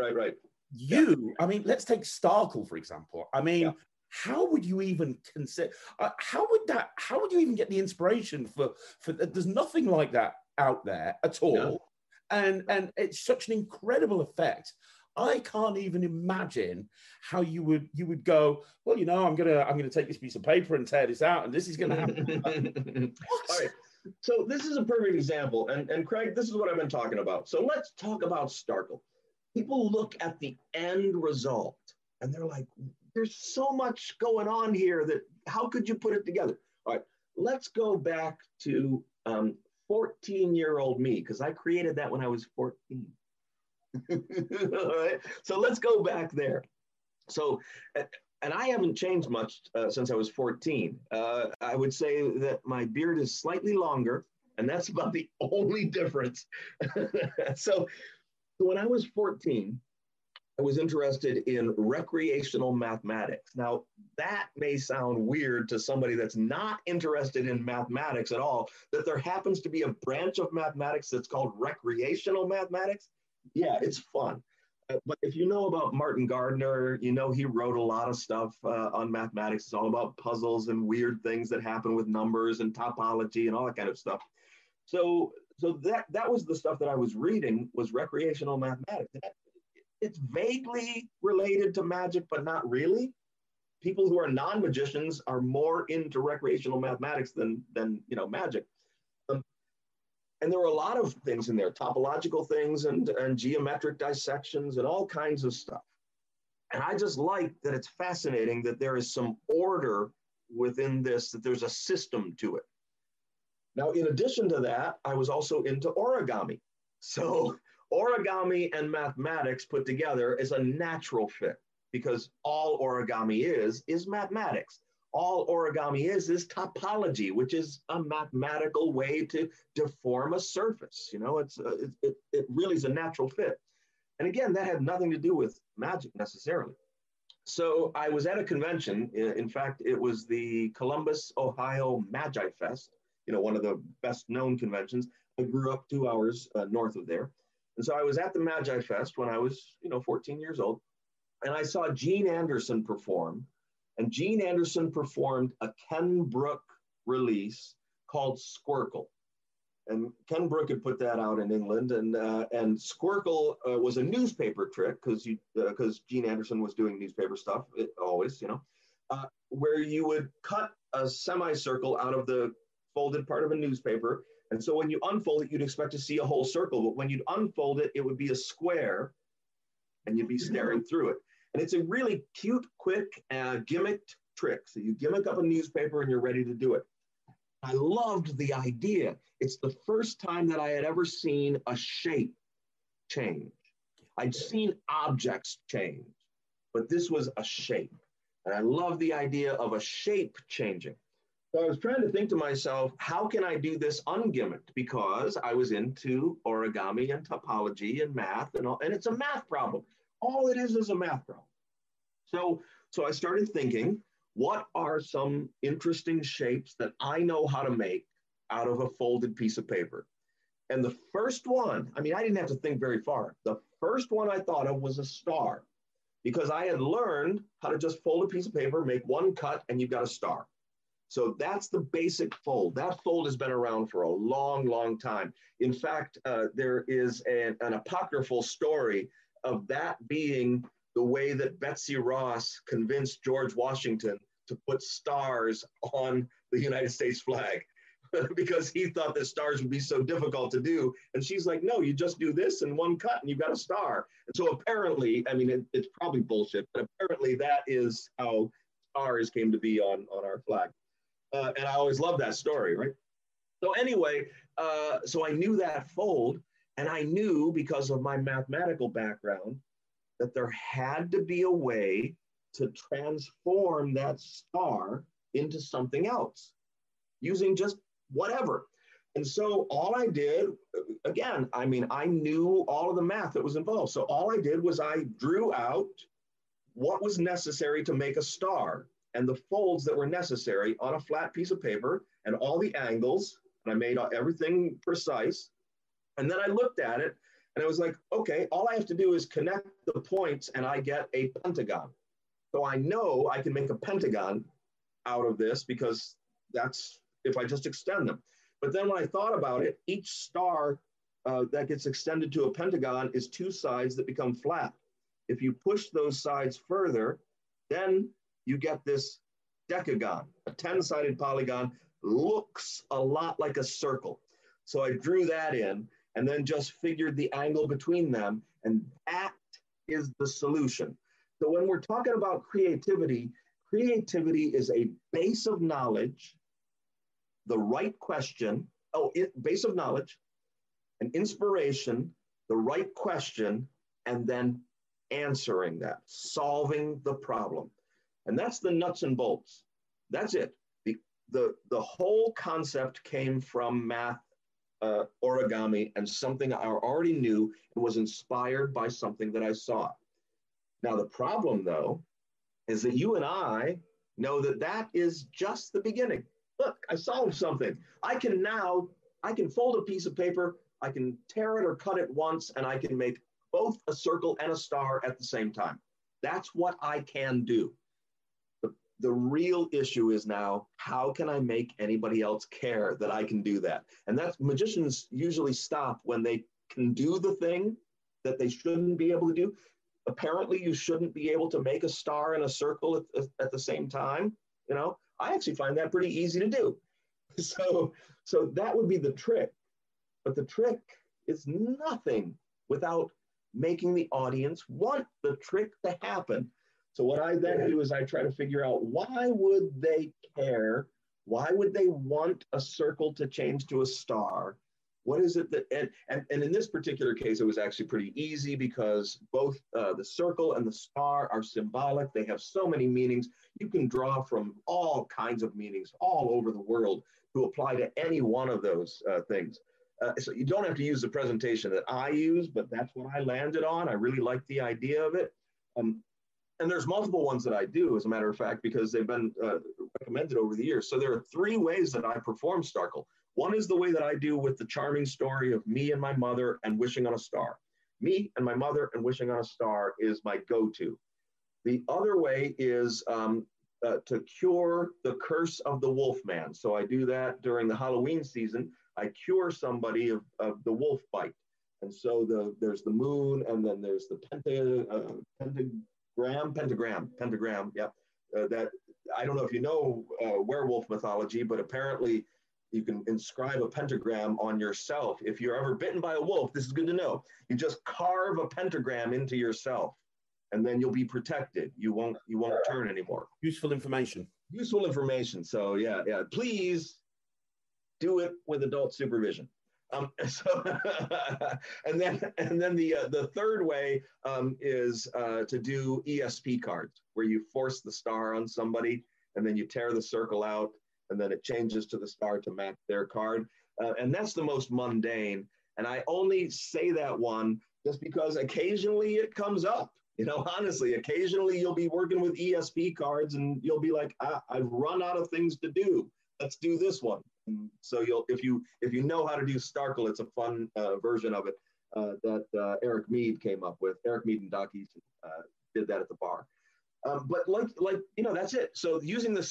I mean, let's take Starkle, for example. I mean, how would you even consider, how would you even get the inspiration for there's nothing like that out there at all. No. And it's such an incredible effect. I can't even imagine how you would go, well, I'm gonna take this piece of paper and tear this out and this is gonna happen. All right. So this is a perfect example. And Craig, this is what I've been talking about. So let's talk about Starkle. People look at the end result and they're like, there's so much going on here that how could you put it together? All right, let's go back to 14-year-old me, because I created that when I was 14. All right, so let's go back there. So, and I haven't changed much since I was 14. I would say that my beard is slightly longer, and that's about the only difference. So when I was 14, I was interested in recreational mathematics. Now, that may sound weird to somebody that's not interested in mathematics at all, that there happens to be a branch of mathematics that's called recreational mathematics. Yeah, it's fun. But if you know about Martin Gardner, he wrote a lot of stuff on mathematics. It's all about puzzles and weird things that happen with numbers and topology and all that kind of stuff. So that was the stuff that I was reading, was recreational mathematics. It's vaguely related to magic, but not really. people who are non-magicians are more into recreational mathematics than magic. And there were a lot of things in there, topological things and geometric dissections and all kinds of stuff. And I just like that it's fascinating that there is some order within this, that there's a system to it. Now, in addition to that, I was also into origami. So origami and mathematics put together is a natural fit, because all origami is mathematics. All origami is topology, which is a mathematical way to deform a surface. You know, it really is a natural fit. And again, that had nothing to do with magic necessarily. So I was at a convention. In fact, it was the Columbus, Ohio Magi Fest, you know, one of the best known conventions. I grew up 2 hours north of there. And so I was at the Magi Fest when I was, 14 years old. And I saw Gene Anderson perform. And Gene Anderson performed a Ken Brook release called Squircle. And Ken Brook had put that out in England. And Squircle was a newspaper trick, because Gene Anderson was doing newspaper stuff, always, where you would cut a semicircle out of the folded part of a newspaper. And so when you unfold it, you'd expect to see a whole circle. But when you'd unfold it, it would be a square, and you'd be staring through it. And it's a really cute, quick, gimmicked trick. So you gimmick up a newspaper and you're ready to do it. I loved the idea. It's the first time that I had ever seen a shape change. I'd seen objects change, but this was a shape. And I love the idea of a shape changing. So I was trying to think to myself, how can I do this ungimmicked? Because I was into origami and topology and math and all, and it's a math problem. All it is a math problem. So I started thinking, what are some interesting shapes that I know how to make out of a folded piece of paper? And the first one, I didn't have to think very far. The first one I thought of was a star, because I had learned how to just fold a piece of paper, make one cut, and you've got a star. So that's the basic fold. That fold has been around for a long, long time. In fact, there is an apocryphal story of that being the way that Betsy Ross convinced George Washington to put stars on the United States flag, because he thought that stars would be so difficult to do. And she's like, no, you just do this in one cut and you've got a star. And so apparently, it's probably bullshit, but apparently that is how stars came to be on our flag. And I always love that story, right? So anyway, so I knew that fold, and I knew, because of my mathematical background, that there had to be a way to transform that star into something else using just whatever. And so all I did, again, I knew all of the math that was involved. So all I did was I drew out what was necessary to make a star and the folds that were necessary on a flat piece of paper and all the angles. And I made everything precise. And then I looked at it and I was like, okay, all I have to do is connect the points and I get a pentagon. So I know I can make a pentagon out of this, because that's if I just extend them. But then when I thought about it, each star that gets extended to a pentagon is two sides that become flat. If you push those sides further, then you get this decagon. A 10-sided polygon looks a lot like a circle. So I drew that in and then just figured the angle between them, and that is the solution. So when we're talking about creativity, creativity is a base of knowledge, the right question, base of knowledge, an inspiration, the right question, and then answering that, solving the problem. And that's the nuts and bolts. That's it. The whole concept came from math, origami, and something I already knew and was inspired by something that I saw. Now, the problem, though, is that you and I know that that is just the beginning. Look, I solved something. I can fold a piece of paper, I can tear it or cut it once, and I can make both a circle and a star at the same time. That's what I can do. The real issue is now, how can I make anybody else care that I can do that? And that's, magicians usually stop when they can do the thing that they shouldn't be able to do. apparently you shouldn't be able to make a star and a circle at the same time. I actually find that pretty easy to do. So that would be the trick. But the trick is nothing without making the audience want the trick to happen. So what I then do is I try to figure out, why would they care? Why would they want a circle to change to a star? What is it that, and in this particular case, it was actually pretty easy, because both the circle and the star are symbolic. They have so many meanings. You can draw from all kinds of meanings all over the world to apply to any one of those things. So you don't have to use the presentation that I use, but that's what I landed on. I really like the idea of it. And there's multiple ones that I do, as a matter of fact, because they've been recommended over the years. So there are 3 ways that I perform Starkle. One is the way that I do with the charming story of me and my mother and wishing on a star. Me and my mother and wishing on a star is my go-to. The other way is to cure the curse of the Wolfman. So I do that during the Halloween season. I cure somebody of the wolf bite. And so there's the moon, and then there's the pentagram. Yeah. That, I don't know if you know werewolf mythology, but apparently you can inscribe a pentagram on yourself. If you're ever bitten by a wolf, this is good to know. You just carve a pentagram into yourself, and then you'll be protected. You won't turn anymore. Useful information. Useful information. So yeah. Please do it with adult supervision. And then the third way is to do ESP cards, where you force the star on somebody, and then you tear the circle out, and then it changes to the star to match their card. And that's the most mundane. And I only say that one just because occasionally it comes up. Honestly, occasionally you'll be working with ESP cards, and you'll be like, I've run out of things to do. Let's do this one. And so if you know how to do Starkle, it's a fun version of it that Eric Mead came up with. Eric Mead and Doc Easton did that at the bar. But that's it. So using the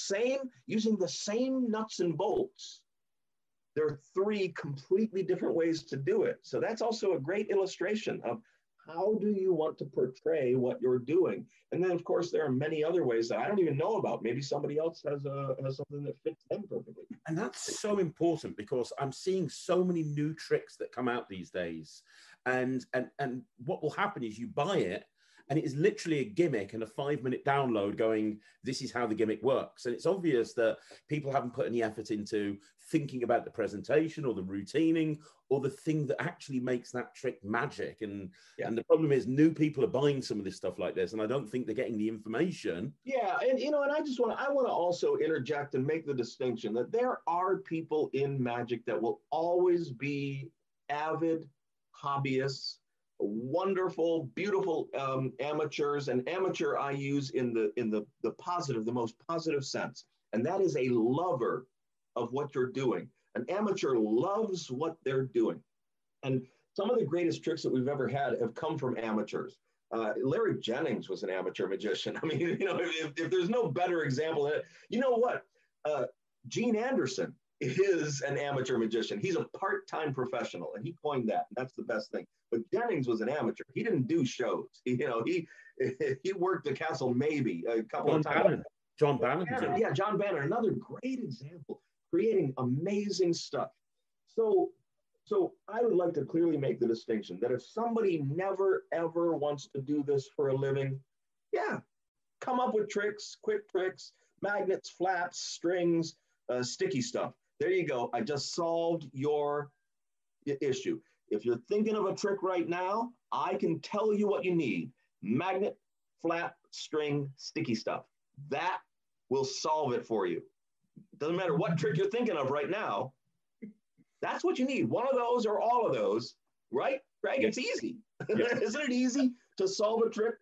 same nuts and bolts, there are 3 completely different ways to do it. So that's also a great illustration of how do you want to portray what you're doing. And then, of course, there are many other ways that I don't even know about. Maybe somebody else has something that fits them perfectly. And that's so important, because I'm seeing so many new tricks that come out these days. And what will happen is you buy it, and it is literally a gimmick and a 5-minute download going, this is how the gimmick works. And it's obvious that people haven't put any effort into thinking about the presentation or the routining or the thing that actually makes that trick magic. And the problem is, new people are buying some of this stuff like this, and I don't think they're getting the information. Yeah, and and I want to also interject and make the distinction that there are people in magic that will always be avid hobbyists, wonderful, beautiful amateurs. And amateur I use in the positive, the most positive sense, and that is a lover of what you're doing. An amateur loves what they're doing, and some of the greatest tricks that we've ever had have come from amateurs. Larry Jennings was an amateur magician. I mean, if there's no better example, what? Gene Anderson is an amateur magician. He's a part-time professional, and he coined that. And that's the best thing. But Jennings was an amateur. He didn't do shows. He worked the Castle Maybe a couple of times. John Bannon. Yeah, John Bannon, another great example, creating amazing stuff. So I would like to clearly make the distinction that if somebody never, ever wants to do this for a living, come up with tricks, quick tricks, magnets, flaps, strings, sticky stuff. There you go. I just solved your issue. If you're thinking of a trick right now, I can tell you what you need. Magnet, flap, string, sticky stuff. That will solve it for you. Doesn't matter what trick you're thinking of right now. That's what you need. One of those or all of those, right? Greg, it's easy. Isn't it easy to solve a trick?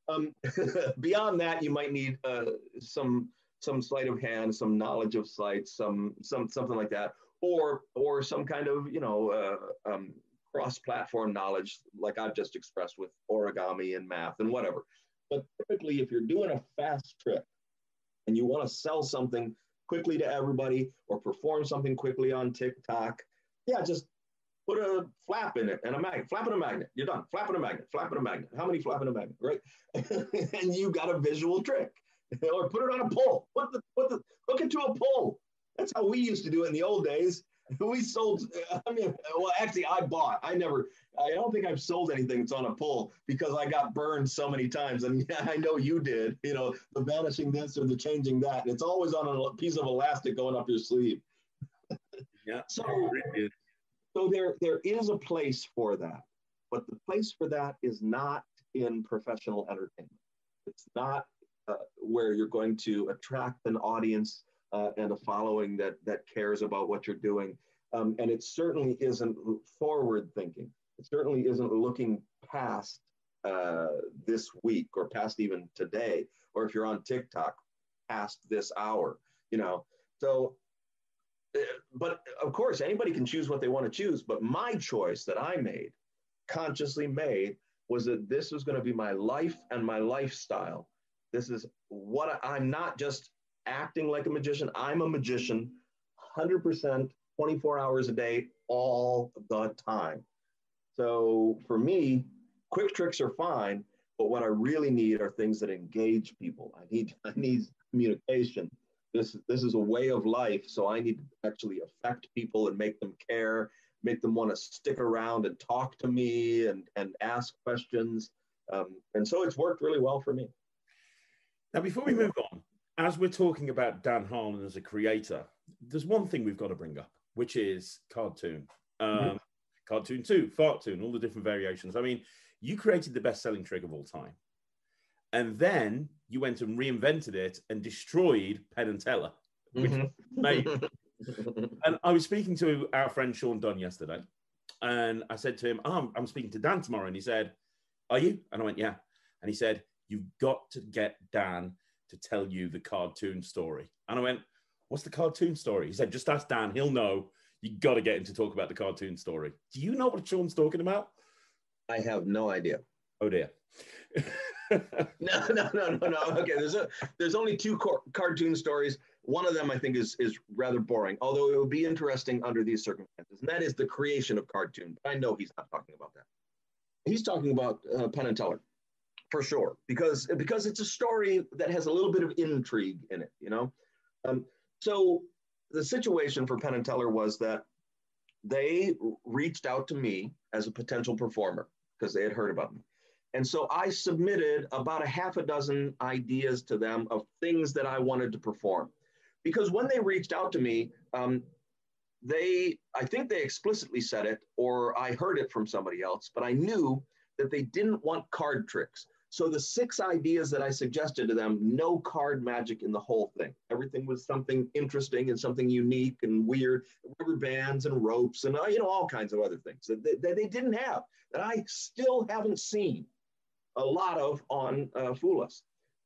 Beyond that, you might need some sleight of hand, some knowledge of sleight, something like that, or some kind of cross-platform knowledge, like I've just expressed with origami and math and whatever. But typically, if you're doing a fast trick and you want to sell something quickly to everybody or perform something quickly on TikTok, just put a flap in it and a magnet, flap and a magnet. You're done. Flap and a magnet, flap and a magnet. How many flap and a magnet, right? And you got a visual trick. Or put it on a pole. Hook it to a pole. That's how we used to do it in the old days. We sold, well, actually, I don't think I've sold anything that's on a pole because I got burned so many times. And I know you did, the vanishing this or the changing that. And it's always on a piece of elastic going up your sleeve. Yeah. So there is a place for that. But the place for that is not in professional entertainment. It's not where you're going to attract an audience and a following that cares about what you're doing. And it certainly isn't forward thinking. It certainly isn't looking past this week or past even today, or if you're on TikTok, past this hour, So, but of course, anybody can choose what they want to choose. But my choice that I consciously made, was that this was going to be my life and my lifestyle. This is what I'm not just acting like a magician. I'm a magician, 100%, 24 hours a day, all the time. So for me, quick tricks are fine, but what I really need are things that engage people. I need communication. This is a way of life, so I need to actually affect people and make them care, make them want to stick around and talk to me and ask questions. And so it's worked really well for me. Now, before we move on, as we're talking about Dan Harlan as a creator, there's one thing we've got to bring up, which is Cardtoon. Cardtoon 2, Farttoon, all the different variations. I mean, you created the best-selling trick of all time. And then you went and reinvented it and destroyed Penn and Teller, which made. And I was speaking to our friend Sean Dunn yesterday, and I said to him, I'm speaking to Dan tomorrow. And he said, are you? And I went, yeah. And he said, you've got to get Dan to tell you the Cardtoon story. And I went, what's the Cardtoon story? He said, just ask Dan, he'll know. You got to get him to talk about the Cardtoon story. Do you know what Sean's talking about? I have no idea. Oh dear. No. Okay, there's only two cartoon stories. One of them I think is rather boring, although it would be interesting under these circumstances, and that is the creation of Cardtoon. I know he's not talking about that. He's talking about Penn and Teller, for sure, because it's a story that has a little bit of intrigue in it, So the situation for Penn and Teller was that they reached out to me as a potential performer because they had heard about me. And so I submitted about a half a dozen ideas to them of things that I wanted to perform. Because when they reached out to me, I think they explicitly said it, or I heard it from somebody else, but I knew that they didn't want card tricks. So the 6 ideas that I suggested to them, no card magic in the whole thing. Everything was something interesting and something unique and weird, rubber bands and ropes and all kinds of other things that they didn't have, that I still haven't seen a lot of on Fool Us.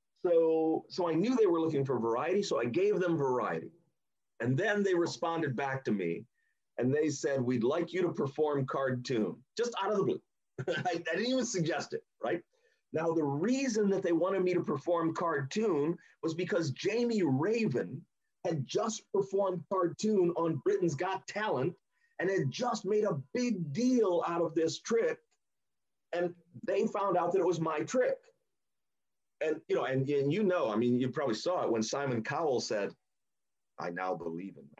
So I knew they were looking for variety, so I gave them variety. And then they responded back to me and they said, we'd like you to perform Cardtoon, just out of the blue. I didn't even suggest it, right? Now, the reason that they wanted me to perform Cardtoon was because Jamie Raven had just performed Cardtoon on Britain's Got Talent and had just made a big deal out of this trick. And they found out that it was my trick. And, you probably saw it when Simon Cowell said, I now believe in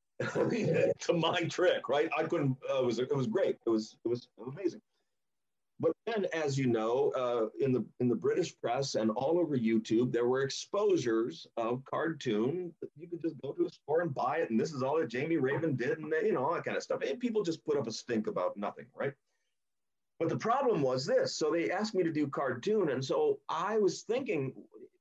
that. To my trick, right? I couldn't, it was great. It was amazing. But then, as you know, in the British press and all over YouTube, there were exposures of Cardtoon. You could just go to a store and buy it, and this is all that Jamie Raven did, and all that kind of stuff. And people just put up a stink about nothing, right? But the problem was this. So they asked me to do Cardtoon, and so I was thinking,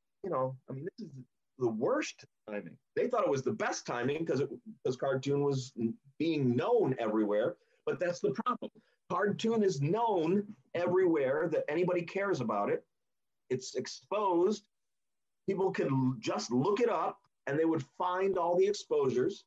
this is the worst timing. They thought it was the best timing because Cardtoon was being known everywhere, but that's the problem. Cardtoon is known everywhere that anybody cares about it. It's exposed. People can just look it up and they would find all the exposures.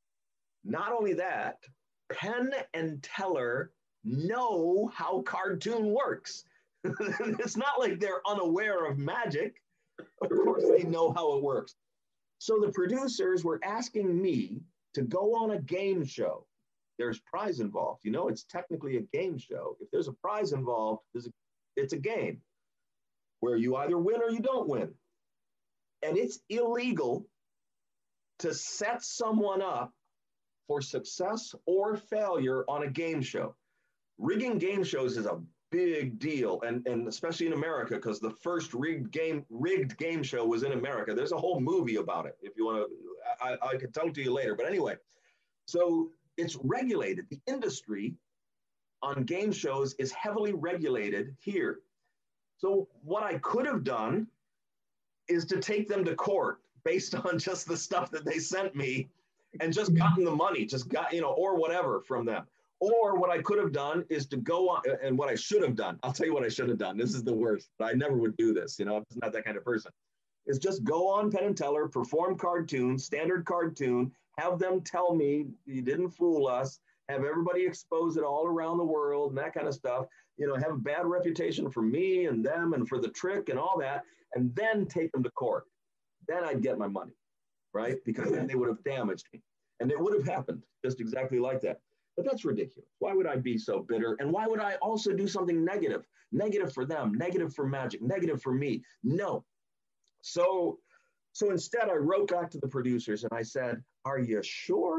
Not only that, Penn and Teller know how Cardtoon works. It's not like they're unaware of magic. Of course they know how it works. So the producers were asking me to go on a game show there's prize involved. You know, it's technically a game show. If there's a prize involved, it's a game where you either win or you don't win. And it's illegal to set someone up for success or failure on a game show. Rigging game shows is a big deal, and especially in America, because the first rigged game show was in America. There's a whole movie about it. If you want to, I can tell it to you later. But anyway, so it's regulated. The industry on game shows is heavily regulated here. So what I could have done is to take them to court based on just the stuff that they sent me and just gotten the money, just got, or whatever from them. Or what I could have done is to go on, and what I should have done, I'll tell you what I should have done. This is the worst, but I never would do this. I'm not that kind of person. Is just go on Penn and Teller, perform cartoon, standard cartoon, have them tell me you didn't fool us, have everybody expose it all around the world and that kind of stuff, have a bad reputation for me and them and for the trick and all that, and then take them to court. Then I'd get my money, right? Because then they would have damaged me. And it would have happened just exactly like that. But that's ridiculous. Why would I be so bitter? And why would I also do something negative? Negative for them, negative for Magic, negative for me. No. So instead, I wrote back to the producers and I said, are you sure?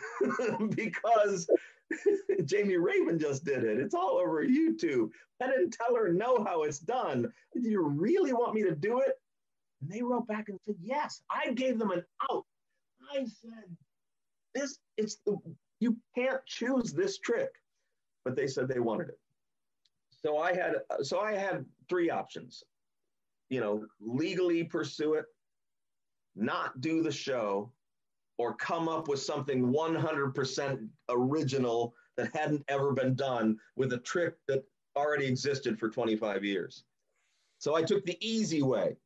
Because Jamie Raven just did it. It's all over YouTube. Penn and Teller know how it's done. Do you really want me to do it? And they wrote back and said, yes. I gave them an out. I said, you can't choose this trick. But they said they wanted it. So I had three options. Legally pursue it, not do the show, or come up with something 100% original that hadn't ever been done with a trick that already existed for 25 years. So I took the easy way,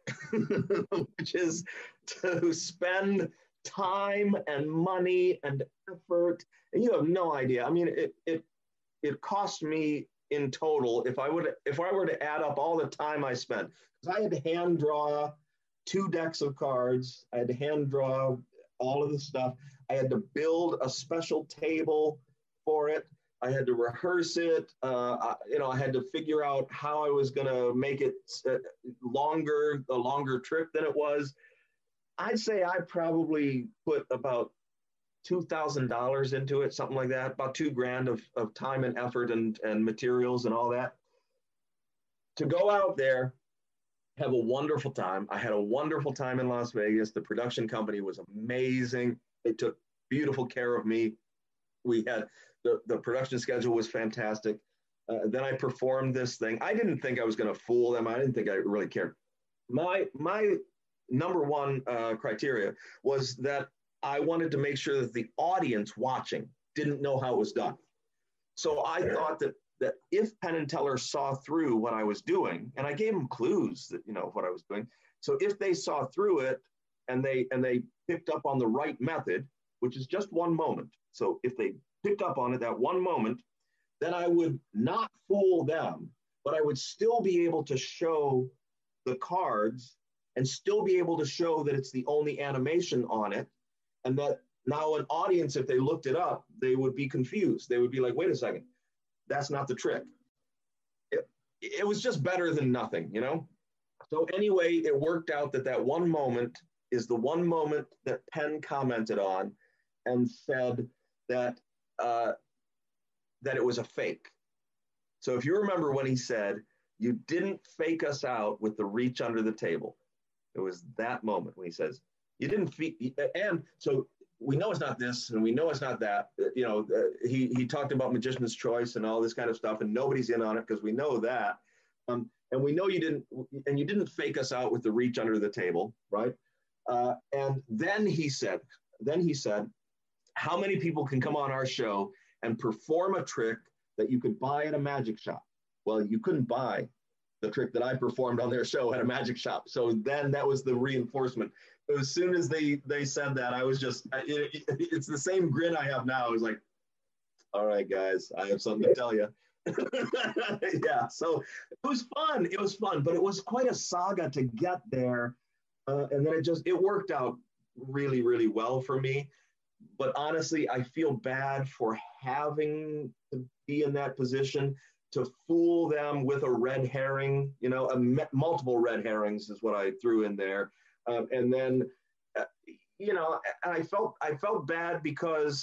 which is to spend time and money and effort. And you have no idea. I mean, it cost me in total, if I were to add up all the time I spent, because I had to hand draw 2 decks of cards. I had to hand draw all of the stuff. I had to build a special table for it. I had to rehearse it. I had to figure out how I was going to make it a longer trick than it was. I'd say I probably put about $2,000 into it, something like that, about $2,000 of time and effort and materials and all that. To go out there, have a wonderful time. I had a wonderful time in Las Vegas. The production company was amazing. They took beautiful care of me. We had the production schedule was fantastic. Then I performed this thing. I didn't think I was going to fool them. I didn't think I really cared. My number one criteria was that I wanted to make sure that the audience watching didn't know how it was done. So I thought that if Penn and Teller saw through what I was doing, and I gave them clues that, of what I was doing. So if they saw through it and they picked up on the right method, which is just one moment. So if they picked up on it, that one moment, then I would not fool them, but I would still be able to show the cards and still be able to show that it's the only animation on it. And that now an audience, if they looked it up, they would be confused. They would be like, wait a second, that's not the trick. It was just better than nothing, So anyway, it worked out that one moment is the one moment that Penn commented on and said that it was a fake. So if you remember when he said, you didn't fake us out with the reach under the table. It was that moment when he says, you didn't and so we know it's not this and we know it's not that. He talked about Magician's Choice and all this kind of stuff, and nobody's in on it because we know that. And we know you didn't fake us out with the reach under the table, right? And then he said, how many people can come on our show and perform a trick that you could buy at a magic shop? Well, you couldn't buy the trick that I performed on their show at a magic shop. So then that was the reinforcement. As soon as they said that, I was just, it's the same grin I have now. I was like, all right, guys, I have something to tell you. Yeah, so it was fun, but it was quite a saga to get there. And then it worked out really, really well for me. but honestly, I feel bad for having to be in that position to fool them with a red herring, multiple red herrings is what I threw in there. And then, I felt bad because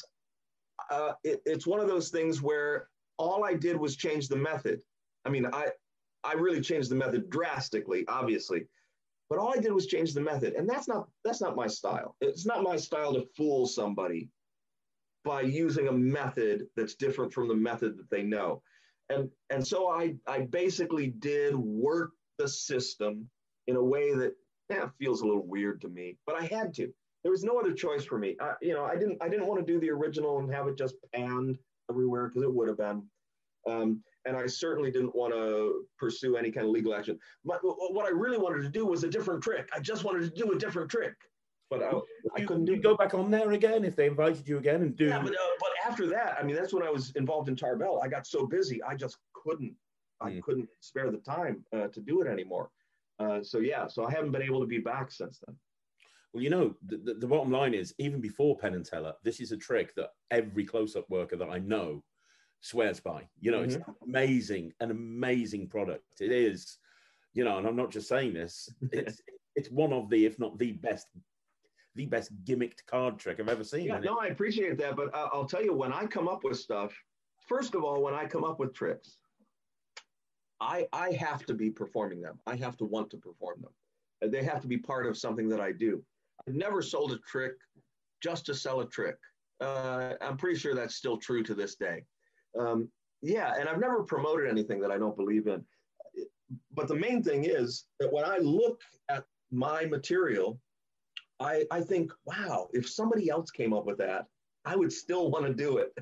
it's one of those things where all I did was change the method. I mean, I really changed the method drastically, obviously, but all I did was change the method. And that's not my style. It's not my style to fool somebody by using a method that's different from the method that they know. And so I basically did work the system in a way that feels a little weird to me, but I had to. There was no other choice for me. I didn't want to do the original and have it just panned everywhere, because it would have been. And I certainly didn't want to pursue any kind of legal action. But what I really wanted to do was a different trick. I just wanted to do a different trick. But I couldn't do it. You go back on there again if they invited you again and do. Yeah, but after that, I mean, that's when I was involved in Tarbell. I got so busy, I just couldn't. I couldn't spare the time to do it anymore. So I haven't been able to be back since then. Well, the bottom line is, even before Penn and Teller, this is a trick that every close-up worker that I know swears by. It's an amazing product. It is, and I'm not just saying this. It's one of the, if not the best gimmicked card trick I've ever seen. Yeah, no, I appreciate that, but I'll tell you, when I come up with stuff, first of all, when I come up with tricks, I have to be performing them. I have to want to perform them. They have to be part of something that I do. I've never sold a trick just to sell a trick. I'm pretty sure that's still true to this day. And I've never promoted anything that I don't believe in. But the main thing is that when I look at my material, I think, wow, if somebody else came up with that, I would still want to do it,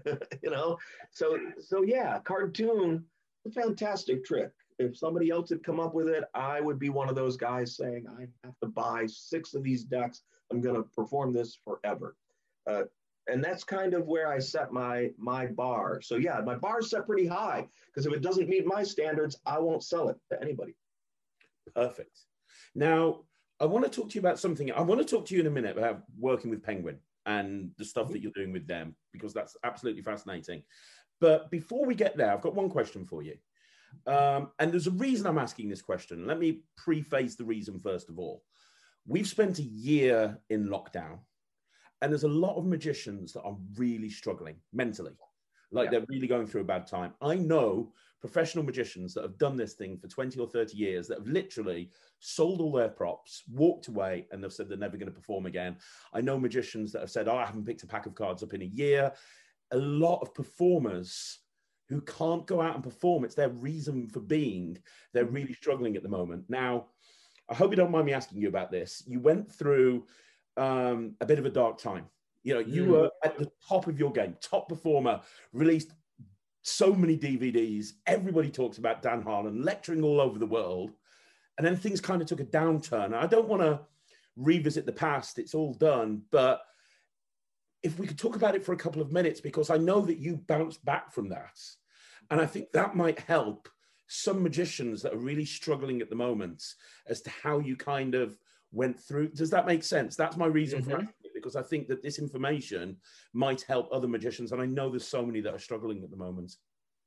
So yeah, cartoon, a fantastic trick. If somebody else had come up with it, I would be one of those guys saying, I have to buy 6 of these decks. I'm going to perform this forever. And that's kind of where I set my bar. So yeah, my bar is set pretty high, because if it doesn't meet my standards, I won't sell it to anybody. Perfect. Now, I want to talk to you about something. I want to talk to you in a minute about working with Penguin and the stuff that you're doing with them, because that's absolutely fascinating. But before we get there, I've got one question for you. And there's a reason I'm asking this question. Let me preface the reason first of all. We've spent a year in lockdown, and there's a lot of magicians that are really struggling mentally. They're really going through a bad time. I know professional magicians that have done this thing for 20 or 30 years that have literally sold all their props, walked away, and they've said they're never going to perform again. I know magicians that have said, I haven't picked a pack of cards up in a year. A lot of performers who can't go out and perform. It's their reason for being. They're really struggling at the moment. Now, I hope you don't mind me asking you about this. You went through a bit of a dark time. You were at the top of your game, top performer, released so many DVDs. Everybody talks about Dan Harlan, lecturing all over the world. And then things kind of took a downturn. I don't want to revisit the past. It's all done. But if we could talk about it for a couple of minutes, because I know that you bounced back from that. And I think that might help some magicians that are really struggling at the moment as to how you kind of went through. Does that make sense? That's my reason for asking it, because I think that this information might help other magicians. And I know there's so many that are struggling at the moment.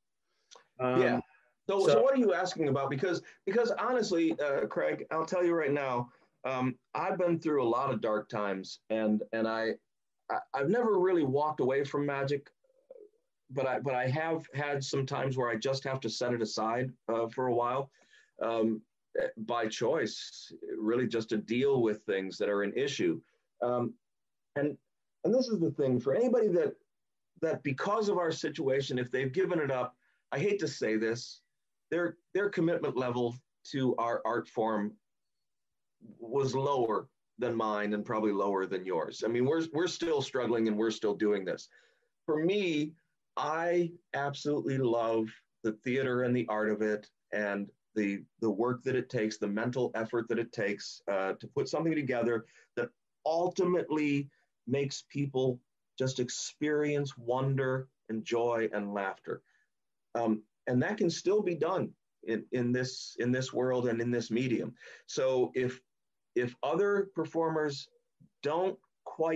So what are you asking about? Because honestly, Craig, I'll tell you right now, I've been through a lot of dark times, and I've never really walked away from magic, but I have had some times where I just have to set it aside for a while, by choice, really just to deal with things that are an issue. And this is the thing for anybody that because of our situation, if they've given it up, I hate to say this, their commitment level to our art form was lower than mine and probably lower than yours. I mean, we're still struggling and we're still doing this. For me, I absolutely love the theater and the art of it, and the work that it takes, the mental effort that it takes to put something together that ultimately makes people just experience wonder and joy and laughter. And that can still be done in this world and in this medium. So if other performers don't quite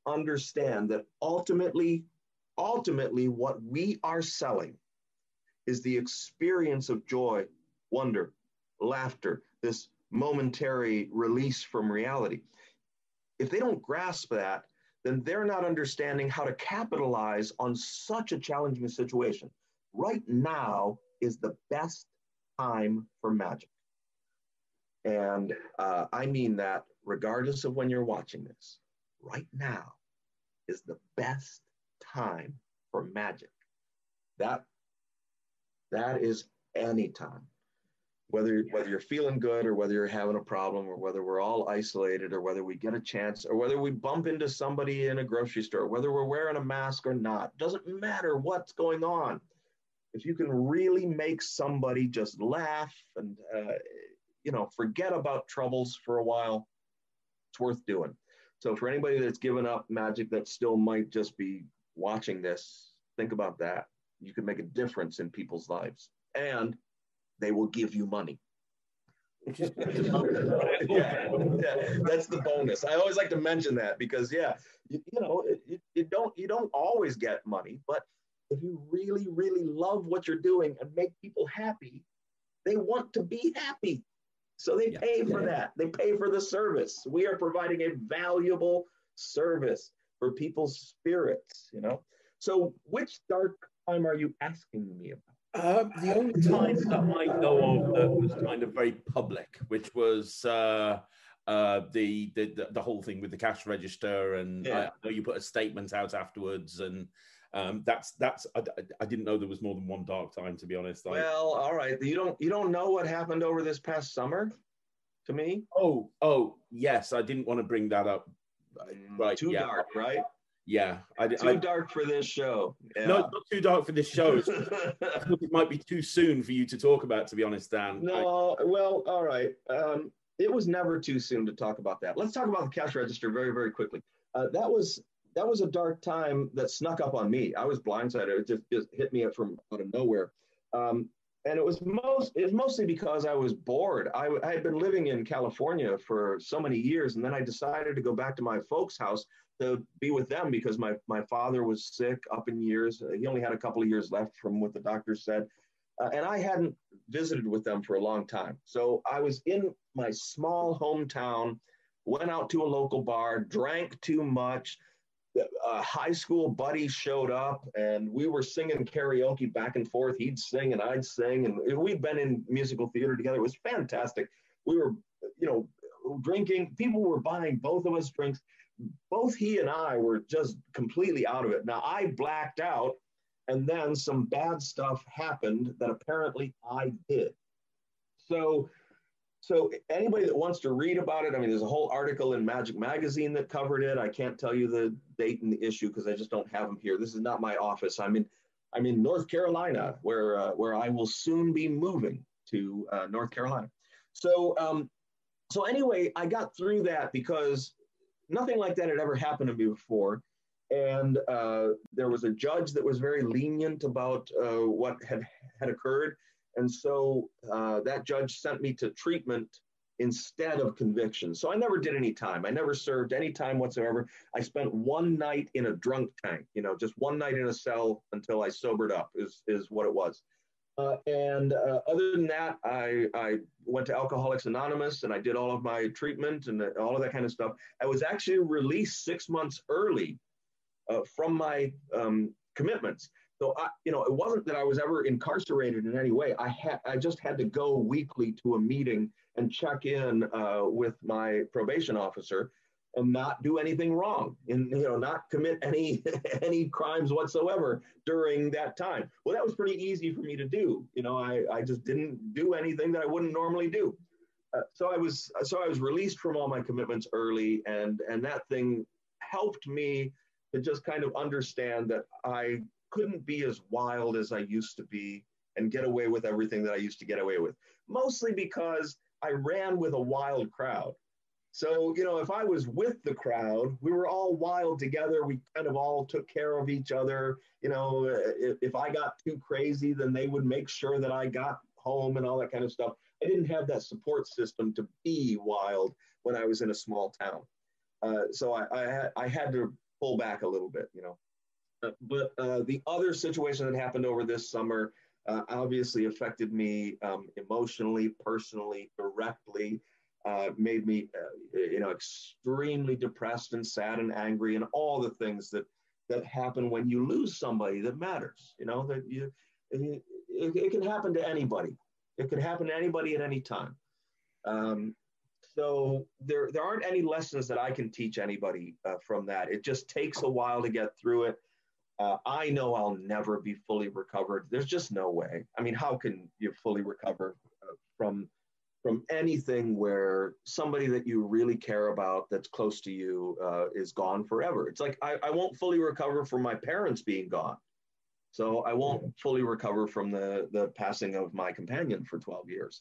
understand that ultimately what we are selling is the experience of joy, wonder, laughter, this momentary release from reality. If they don't grasp that, then they're not understanding how to capitalize on such a challenging situation. Right now is the best time for magic. And I mean that regardless of when you're watching this, right now is the best time for magic. That is any time. Whether you're feeling good or whether you're having a problem or whether we're all isolated or whether we get a chance or whether we bump into somebody in a grocery store, whether we're wearing a mask or not, doesn't matter what's going on. If you can really make somebody just laugh and, forget about troubles for a while, it's worth doing. So for anybody that's given up magic that still might just be watching this, think about that. You can make a difference in people's lives. And they will give you money. Yeah, that's the bonus. I always like to mention that because, you don't always get money, but if you really, really love what you're doing and make people happy, they want to be happy. So they pay for that. They pay for the service. We are providing a valuable service for people's spirits, So which dark time are you asking me about? The only time that I know of that was kind of very public, which was the whole thing with the cash register, and I know you put a statement out afterwards, and that's I didn't know there was more than one dark time, to be honest. Well, all right, you don't know what happened over this past summer, to me. Oh yes, I didn't want to bring that up. Right, too dark, right? Yeah, too dark for this show. Yeah. No, not too dark for this show. I thought it might be too soon for you to talk about, to be honest, Dan. No, well, all right. It was never too soon to talk about that. Let's talk about the cash register very, very quickly. That was a dark time that snuck up on me. I was blindsided. It just hit me from out of nowhere. And it was mostly because I was bored. I had been living in California for so many years, and then I decided to go back to my folks' house to be with them because my father was sick up in years. He only had a couple of years left from what the doctor said. And I hadn't visited with them for a long time. So I was in my small hometown, went out to a local bar, drank too much. A high school buddy showed up and we were singing karaoke back and forth. He'd sing and I'd sing. And we'd been in musical theater together. It was fantastic. We were, drinking. People were buying both of us drinks. Both he and I were just completely out of it. Now, I blacked out, and then some bad stuff happened that apparently I did. So anybody that wants to read about it, I mean, there's a whole article in Magic Magazine that covered it. I can't tell you the date and the issue because I just don't have them here. This is not my office. I'm in North Carolina, where I will soon be moving to North Carolina. So anyway, I got through that because nothing like that had ever happened to me before. And there was a judge that was very lenient about what had occurred. And so that judge sent me to treatment instead of conviction. So I never did any time. I never served any time whatsoever. I spent one night in a drunk tank, just one night in a cell until I sobered up is what it was. And other than that, I went to Alcoholics Anonymous and I did all of my treatment and all of that kind of stuff. I was actually released 6 months early from my commitments. So it wasn't that I was ever incarcerated in any way. I just had to go weekly to a meeting and check in with my probation officer and not do anything wrong and not commit any crimes whatsoever during that time. Well, that was pretty easy for me to do. I just didn't do anything that I wouldn't normally do. So I was released from all my commitments early, and that thing helped me to just kind of understand that I couldn't be as wild as I used to be and get away with everything that I used to get away with, mostly because I ran with a wild crowd. So, if I was with the crowd, we were all wild together. We kind of all took care of each other. If I got too crazy, then they would make sure that I got home and all that kind of stuff. I didn't have that support system to be wild when I was in a small town. So I had to pull back a little bit, you know. But the other situation that happened over this summer obviously affected me emotionally, personally, directly, made me, extremely depressed and sad and angry, and all the things that happen when you lose somebody that matters. You know, that it can happen to anybody. It can happen to anybody at any time. So there aren't any lessons that I can teach anybody from that. It just takes a while to get through it. I know I'll never be fully recovered. There's just no way. I mean, how can you fully recover from anything where somebody that you really care about that's close to you is gone forever? It's like I won't fully recover from my parents being gone. So I won't fully recover from the passing of my companion for 12 years.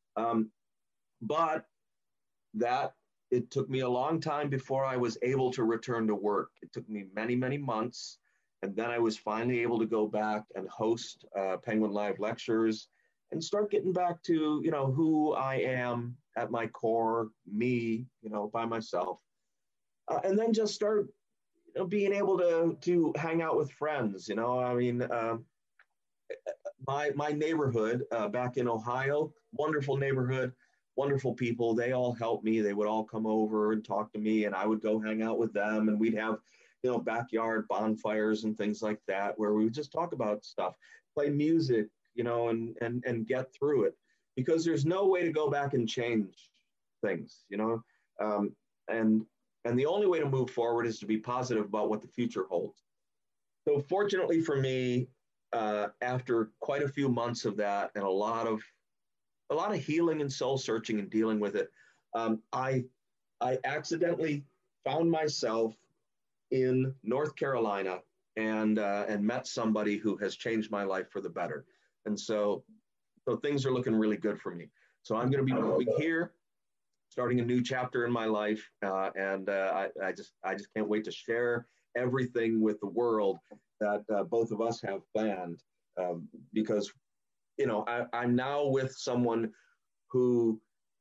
But it took me a long time before I was able to return to work. It took me many, many months. And then I was finally able to go back and host Penguin Live lectures and start getting back to, you know, who I am at my core, me, you know, by myself. And then just start, you know, being able to hang out with friends, you know. I mean, my neighborhood back in Ohio, wonderful neighborhood, wonderful people. They all helped me. They would all come over and talk to me, and I would go hang out with them, and we'd have, you know, backyard bonfires and things like that, where we would just talk about stuff, play music, you know, and get through it, because there's no way to go back and change things, you know, and the only way to move forward is to be positive about what the future holds. So fortunately for me, after quite a few months of that and a lot of healing and soul searching and dealing with it, I accidentally found myself in North Carolina and met somebody who has changed my life for the better. And so things are looking really good for me. So I'm going to be moving here, starting a new chapter in my life. And I just can't wait to share everything with the world that both of us have planned, because, you know, I'm now with someone who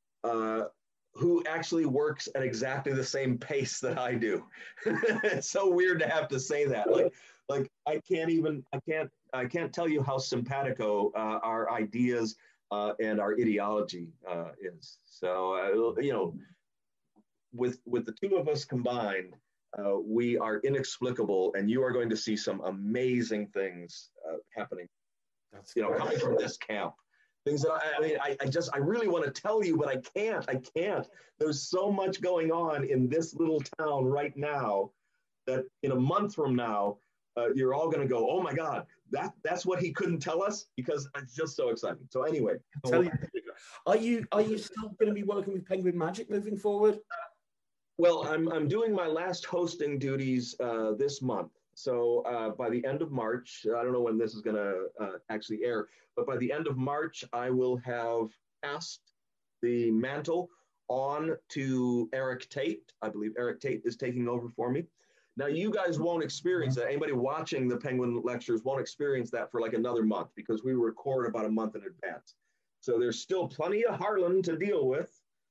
actually works at exactly the same pace that I do. It's so weird to have to say that. Like I can't tell you how simpatico our ideas and our ideology is. So, you know, with the two of us combined, we are inexplicable, and you are going to see some amazing things happening. That's, you know, coming from this camp. Things that I really want to tell you, but I can't. There's so much going on in this little town right now that in a month from now, you're all going to go, oh my God, that's what he couldn't tell us, because it's just so exciting. So anyway, are you still going to be working with Penguin Magic moving forward? Well, I'm doing my last hosting duties this month. So by the end of March, I don't know when this is going to actually air, but by the end of March, I will have passed the mantle on to Eric Tate. I believe Eric Tate is taking over for me. Now, you guys won't experience that. Anybody watching the Penguin lectures won't experience that for like another month, because we record about a month in advance. So there's still plenty of Harlan to deal with.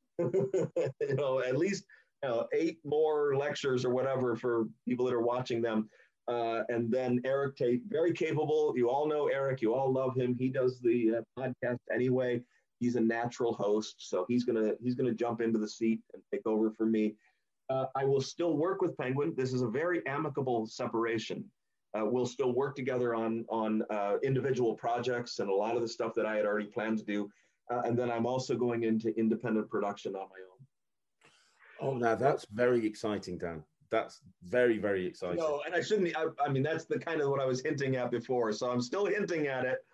You know, at least 8 more lectures or whatever for people that are watching them. And then Eric Tate, very capable. You all know Eric. You all love him. He does the podcast anyway. He's a natural host, so he's gonna jump into the seat and take over for me. I will still work with Penguin. This is a very amicable separation. We'll still work together on individual projects and a lot of the stuff that I had already planned to do. And then I'm also going into independent production on my own. Oh, now that's very exciting, Dan. That's very, very exciting. No, and I shouldn't. I mean, that's the kind of what I was hinting at before. So I'm still hinting at it,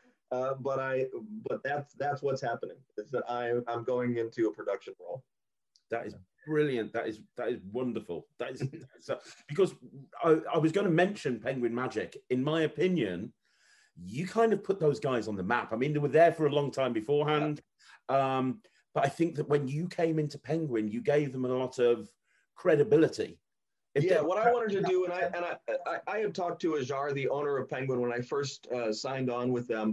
but that's what's happening. Is that I'm going into a production role. That is brilliant. That is wonderful. That is because I was going to mention Penguin Magic. In my opinion, you kind of put those guys on the map. I mean, they were there for a long time beforehand, but I think that when you came into Penguin, you gave them a lot of credibility. What I wanted to do, and I had talked to Ajar, the owner of Penguin, when I first signed on with them.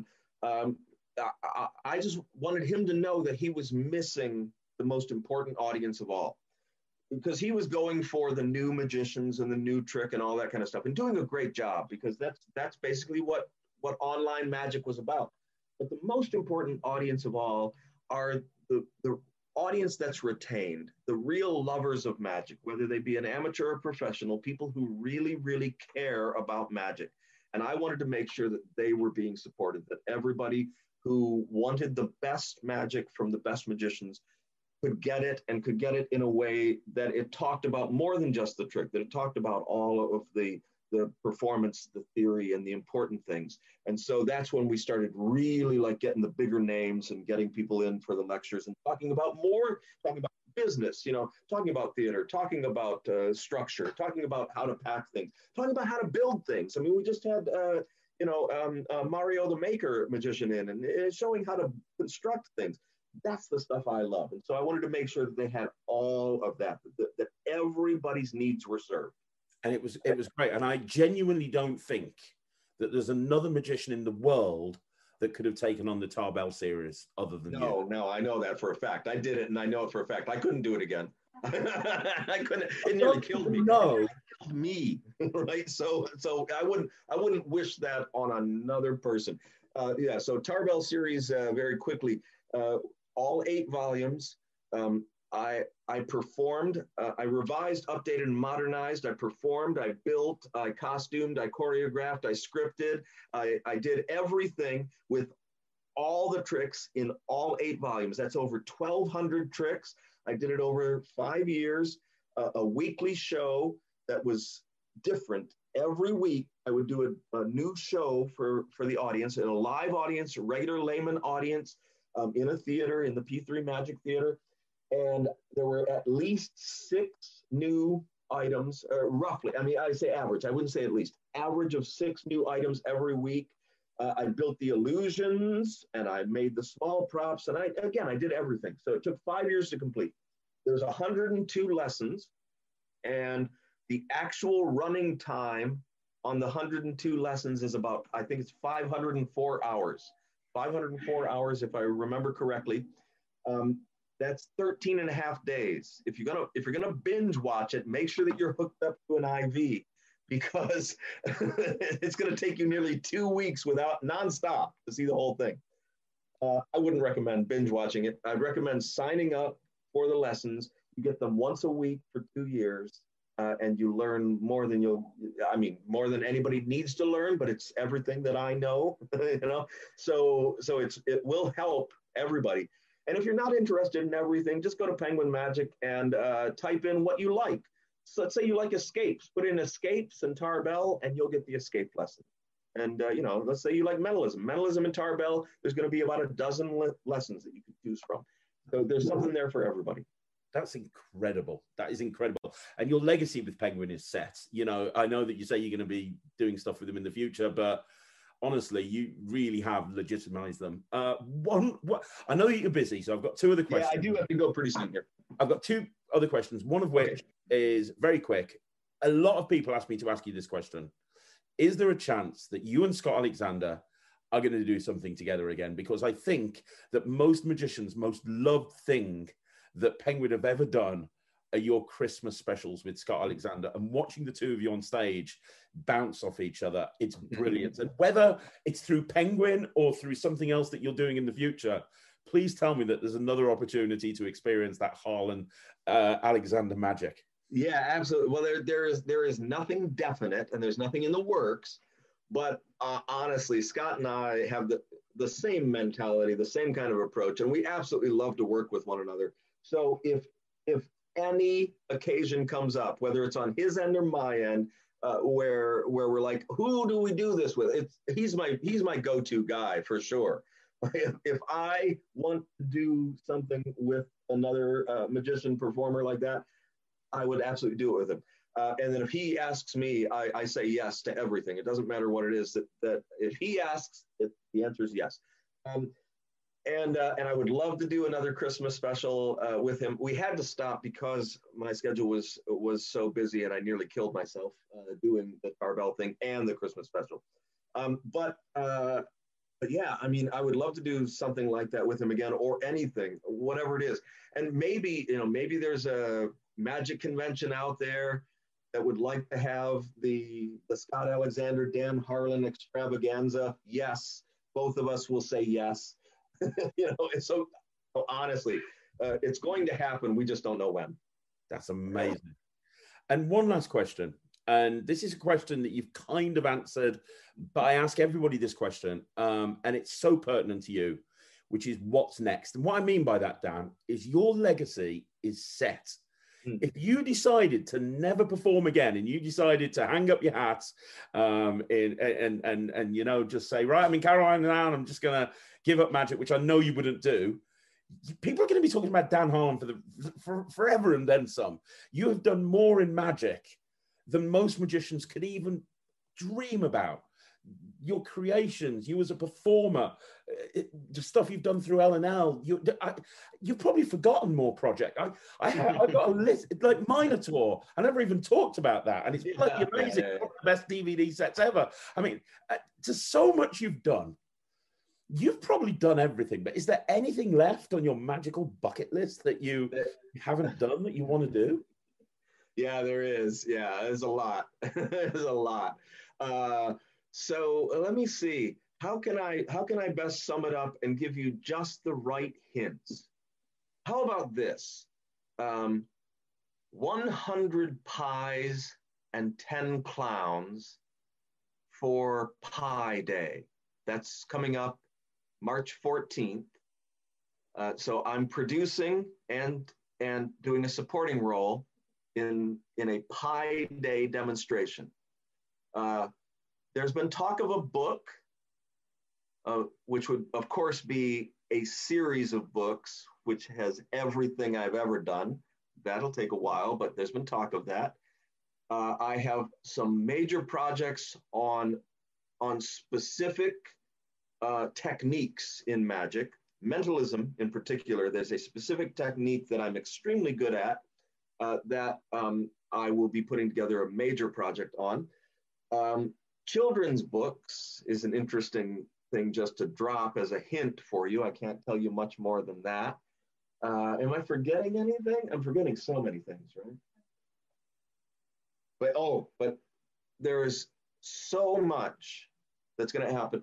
I just wanted him to know that he was missing the most important audience of all. because he was going for the new magicians and the new trick and all that kind of stuff, and doing a great job, because that's basically what online magic was about. But the most important audience of all are the audience that's retained, the real lovers of magic, whether they be an amateur or professional, people who really, really care about magic. And I wanted to make sure that they were being supported, that everybody who wanted the best magic from the best magicians could get it, and could get it in a way that it talked about more than just the trick, that it talked about all of the performance, the theory, and the important things. And so that's when we started really like getting the bigger names and getting people in for the lectures and talking about business, talking about theater, talking about structure, talking about how to pack things, talking about how to build things. I mean, we just had, Mario the Maker magician in, and showing how to construct things. That's the stuff I love. And so I wanted to make sure that they had all of that everybody's needs were served. And it was great. And I genuinely don't think that there's another magician in the world that could have taken on the Tarbell series other than you. No, I know that for a fact. I did it, and I know it for a fact. I couldn't do it again. I couldn't. It nearly killed me. No, it killed me, right? So I wouldn't wish that on another person. So Tarbell series, very quickly, all 8 volumes. I performed, I revised, updated, and modernized. I performed, I built, I costumed, I choreographed, I scripted. I did everything with all the tricks in all 8 volumes. That's over 1,200 tricks. I did it over 5 years, a weekly show that was different. Every week, I would do a new show for the audience, and a live audience, a regular layman audience, in a theater, in the P3 Magic Theater. And there were at least 6 new items, roughly. I mean, I say average, I wouldn't say at least. Average of 6 new items every week. I built the illusions, and I made the small props, and I did everything. So it took 5 years to complete. There's 102 lessons, and the actual running time on the 102 lessons is about, I think it's 504 hours. 504 hours, if I remember correctly. That's 13 and a half days. If you're gonna binge watch it, make sure that you're hooked up to an IV, because it's gonna take you nearly 2 weeks without nonstop to see the whole thing. I wouldn't recommend binge watching it. I'd recommend signing up for the lessons. You get them once a week for 2 years, and you learn more than more than anybody needs to learn, but it's everything that I know, So it will help everybody. And if you're not interested in everything, just go to Penguin Magic and type in what you like. So let's say you like escapes, put in escapes and Tarbell, and you'll get the escape lesson. And, let's say you like mentalism. Mentalism and Tarbell, there's going to be about a dozen lessons that you can choose from. So there's something there for everybody. That's incredible. That is incredible. And your legacy with Penguin is set. I know that you say you're going to be doing stuff with them in the future, but honestly, you really have legitimized them. I know that you're busy, so I've got 2 other questions. Yeah, I do have to go pretty soon here. I've got 2 other questions, one of which is very quick. A lot of people ask me to ask you this question. Is there a chance that you and Scott Alexander are going to do something together again? Because I think that most magicians' most loved thing that Penguin have ever done are your Christmas specials with Scott Alexander, and watching the 2 of you on stage bounce off each other, it's brilliant. And whether it's through Penguin or through something else that you're doing in the future, please tell me that there's another opportunity to experience that Harlan Alexander magic. Yeah, absolutely. Well, there is nothing definite, and there's nothing in the works, but honestly, Scott and I have the same mentality, the same kind of approach, and we absolutely love to work with one another. So if any occasion comes up, whether it's on his end or my end, where we're like, who do we do this with? He's my go-to guy for sure. If I want to do something with another magician performer like that, I would absolutely do it with him. And then if he asks me, I say yes to everything. It doesn't matter what it is that if he asks, the answer is yes. And I would love to do another Christmas special with him. We had to stop because my schedule was so busy, and I nearly killed myself doing the Tarbell thing and the Christmas special. But yeah, I mean, I would love to do something like that with him again, or anything, whatever it is. And maybe there's a magic convention out there that would like to have the Scott Alexander, Dan Harlan extravaganza, yes, both of us will say yes. So honestly, it's going to happen. We just don't know when. That's amazing. And one last question. And this is a question that you've kind of answered, but I ask everybody this question, and it's so pertinent to you, which is what's next. And what I mean by that, Dan, is your legacy is set. If you decided to never perform again and you decided to hang up your hats and just say, right, I'm in Carolina now and I'm just going to give up magic, which I know you wouldn't do, people are going to be talking about Dan Harlan for forever and then some. You have done more in magic than most magicians could even dream about. Your creations, you as a performer, the stuff you've done through LNL, you've probably forgotten more projects. I've got a list, like Minotaur. I never even talked about that. And it's bloody amazing. One of the best DVD sets ever. I mean, there's so much you've done. You've probably done everything, but is there anything left on your magical bucket list that you haven't done that you want to do? Yeah, there is. Yeah, there's a lot. There's a lot. So let me see. How can I best sum it up and give you just the right hints? How about this? 100 pies and 10 clowns for Pie Day. That's coming up March 14th. So I'm producing and doing a supporting role in a Pie Day demonstration. There's been talk of a book, which would, of course, be a series of books, which has everything I've ever done. That'll take a while, but there's been talk of that. I have some major projects on specific techniques in magic. Mentalism, in particular, there's a specific technique that I'm extremely good at that I will be putting together a major project on. Children's books is an interesting thing just to drop as a hint for you. I can't tell you much more than that. Am I forgetting anything? I'm forgetting so many things, right? But there is so much that's going to happen.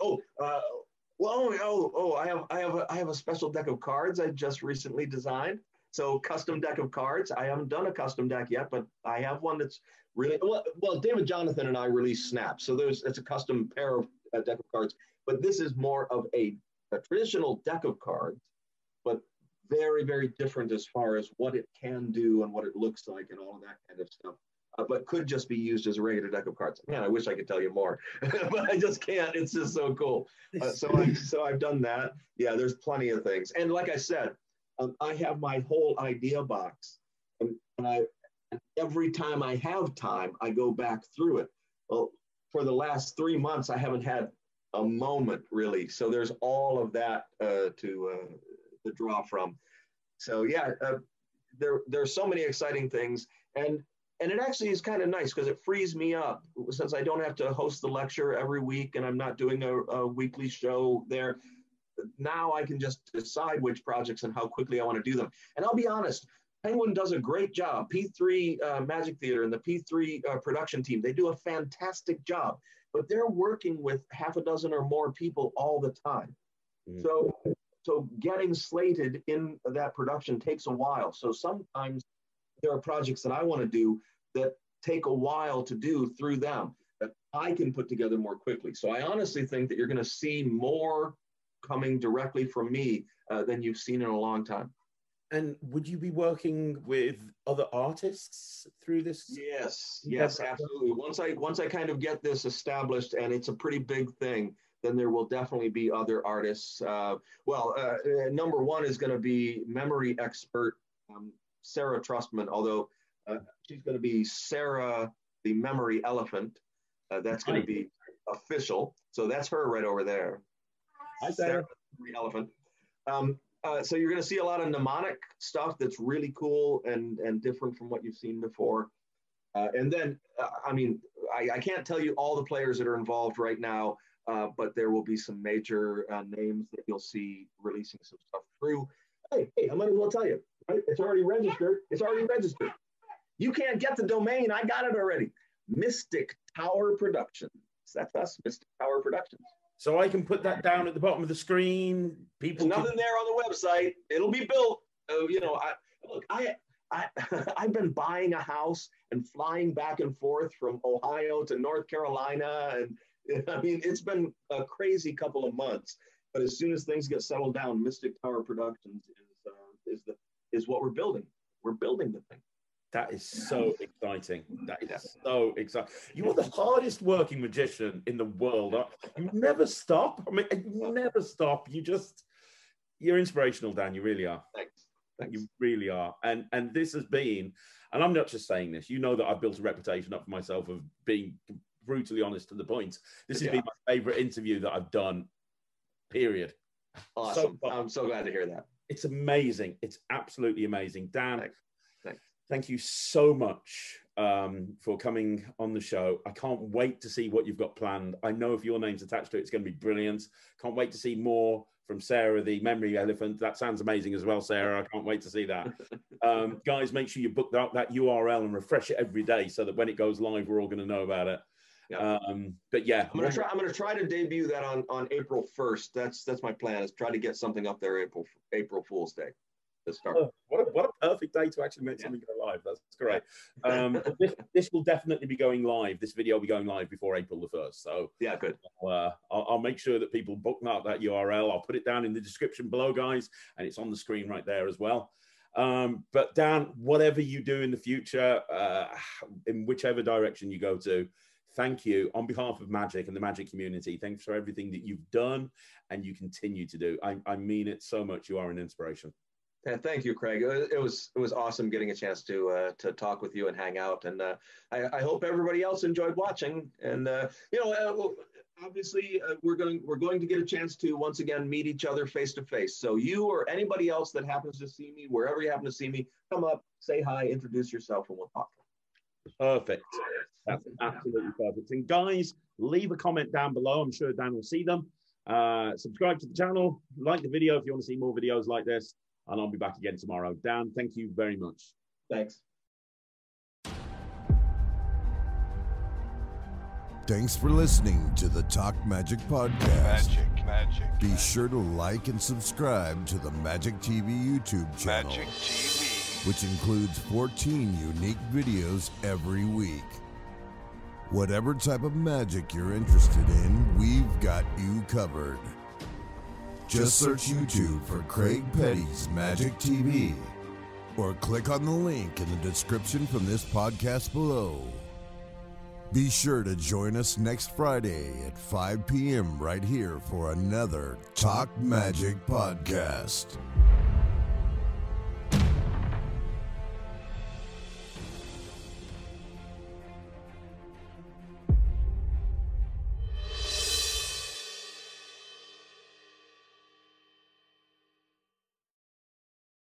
I have a special deck of cards I just recently designed. So custom deck of cards. I haven't done a custom deck yet, but I have one that's really well. David Jonathan and I released Snap, so it's a custom pair of deck of cards. But this is more of a traditional deck of cards, but very, very different as far as what it can do and what it looks like and all of that kind of stuff. But could just be used as a regular deck of cards. Man, I wish I could tell you more, but I just can't. It's just so cool. So I've done that. Yeah, there's plenty of things. And like I said, I have my whole idea box, and every time I have time, I go back through it. Well, for the last 3 months, I haven't had a moment really. So there's all of that to draw from. So yeah, there's so many exciting things, and it actually is kind of nice because it frees me up since I don't have to host the lecture every week and I'm not doing a weekly show there. Now I can just decide which projects and how quickly I want to do them. And I'll be honest, Penguin does a great job. P3 Magic Theater and the P3 production team, they do a fantastic job, but they're working with half a dozen or more people all the time. Mm. So getting slated in that production takes a while. So sometimes there are projects that I want to do that take a while to do through them that I can put together more quickly. So I honestly think that you're going to see more coming directly from me than you've seen in a long time. And would you be working with other artists through this? Yes, absolutely. Once I kind of get this established, and it's a pretty big thing, then there will definitely be other artists. Number one is going to be memory expert Sarah Trustman, although she's going to be Sarah the Memory Elephant. That's going to be official. So that's her right over there. Hi, Sarah the Memory Elephant. So you're going to see a lot of mnemonic stuff that's really cool and different from what you've seen before. And then, I can't tell you all the players that are involved right now, but there will be some major names that you'll see releasing some stuff through. Hey, I might as well tell you, right? It's already registered. You can't get the domain. I got it already. Mystic Tower Productions. That's us, Mystic Tower Productions. So I can put that down at the bottom of the screen. People, there's nothing there on the website. It'll be built. I've been buying a house and flying back and forth from Ohio to North Carolina, and I mean it's been a crazy couple of months. But as soon as things get settled down, Mystic Tower Productions is what we're building. We're building the thing. That is so exciting. That is so exciting. You are the hardest working magician in the world. You never stop. I mean, you never stop. You're inspirational, Dan. You really are. Thanks. You really are. And this has been, and I'm not just saying this, you know that I've built a reputation up for myself of being brutally honest to the point. This has been my favorite interview that I've done, period. Awesome. I'm so glad to hear that. It's amazing. It's absolutely amazing. Dan, Thanks. Thank you so much for coming on the show. I can't wait to see what you've got planned. I know if your name's attached to it, it's going to be brilliant. Can't wait to see more from Sarah, the memory elephant. That sounds amazing as well, Sarah. I can't wait to see that. Guys, make sure you book out that URL and refresh it every day so that when it goes live, we're all going to know about it. Yeah. But yeah, I'm gonna try to debut that on April 1st. That's my plan, is try to get something up there April Fool's Day to start. Oh, what a perfect day to actually make something go live. That's great. This will definitely be going live. This video will be going live before April the 1st. So yeah, good. I'll make sure that people bookmark that URL. I'll put it down in the description below, guys, and it's on the screen right there as well. But Dan, whatever you do in the future, in whichever direction you go to, thank you on behalf of Magic and the Magic community. Thanks for everything that you've done and you continue to do. I mean it so much. You are an inspiration. Yeah, thank you, Craig. It was awesome getting a chance to talk with you and hang out. And I hope everybody else enjoyed watching. And obviously we're going to get a chance to once again meet each other face to face. So you or anybody else that happens to see me, wherever you happen to see me, come up, say hi, introduce yourself, and we'll talk. Perfect. That's absolutely perfect. And guys, leave a comment down below. I'm sure Dan will see them. Subscribe to the channel, like the video if you want to see more videos like this, and I'll be back again tomorrow. Dan, thank you very much. Thanks. Thanks for listening to the Talk Magic Podcast. Magic. Be sure to like and subscribe to the Magic TV YouTube channel, Magic TV. which includes 14 unique videos every week. Whatever type of magic you're interested in, we've got you covered. Just search YouTube for Craig Petty's Magic TV, or click on the link in the description from this podcast below. Be sure to join us next Friday at 5 p.m. right here for another Talk Magic Podcast.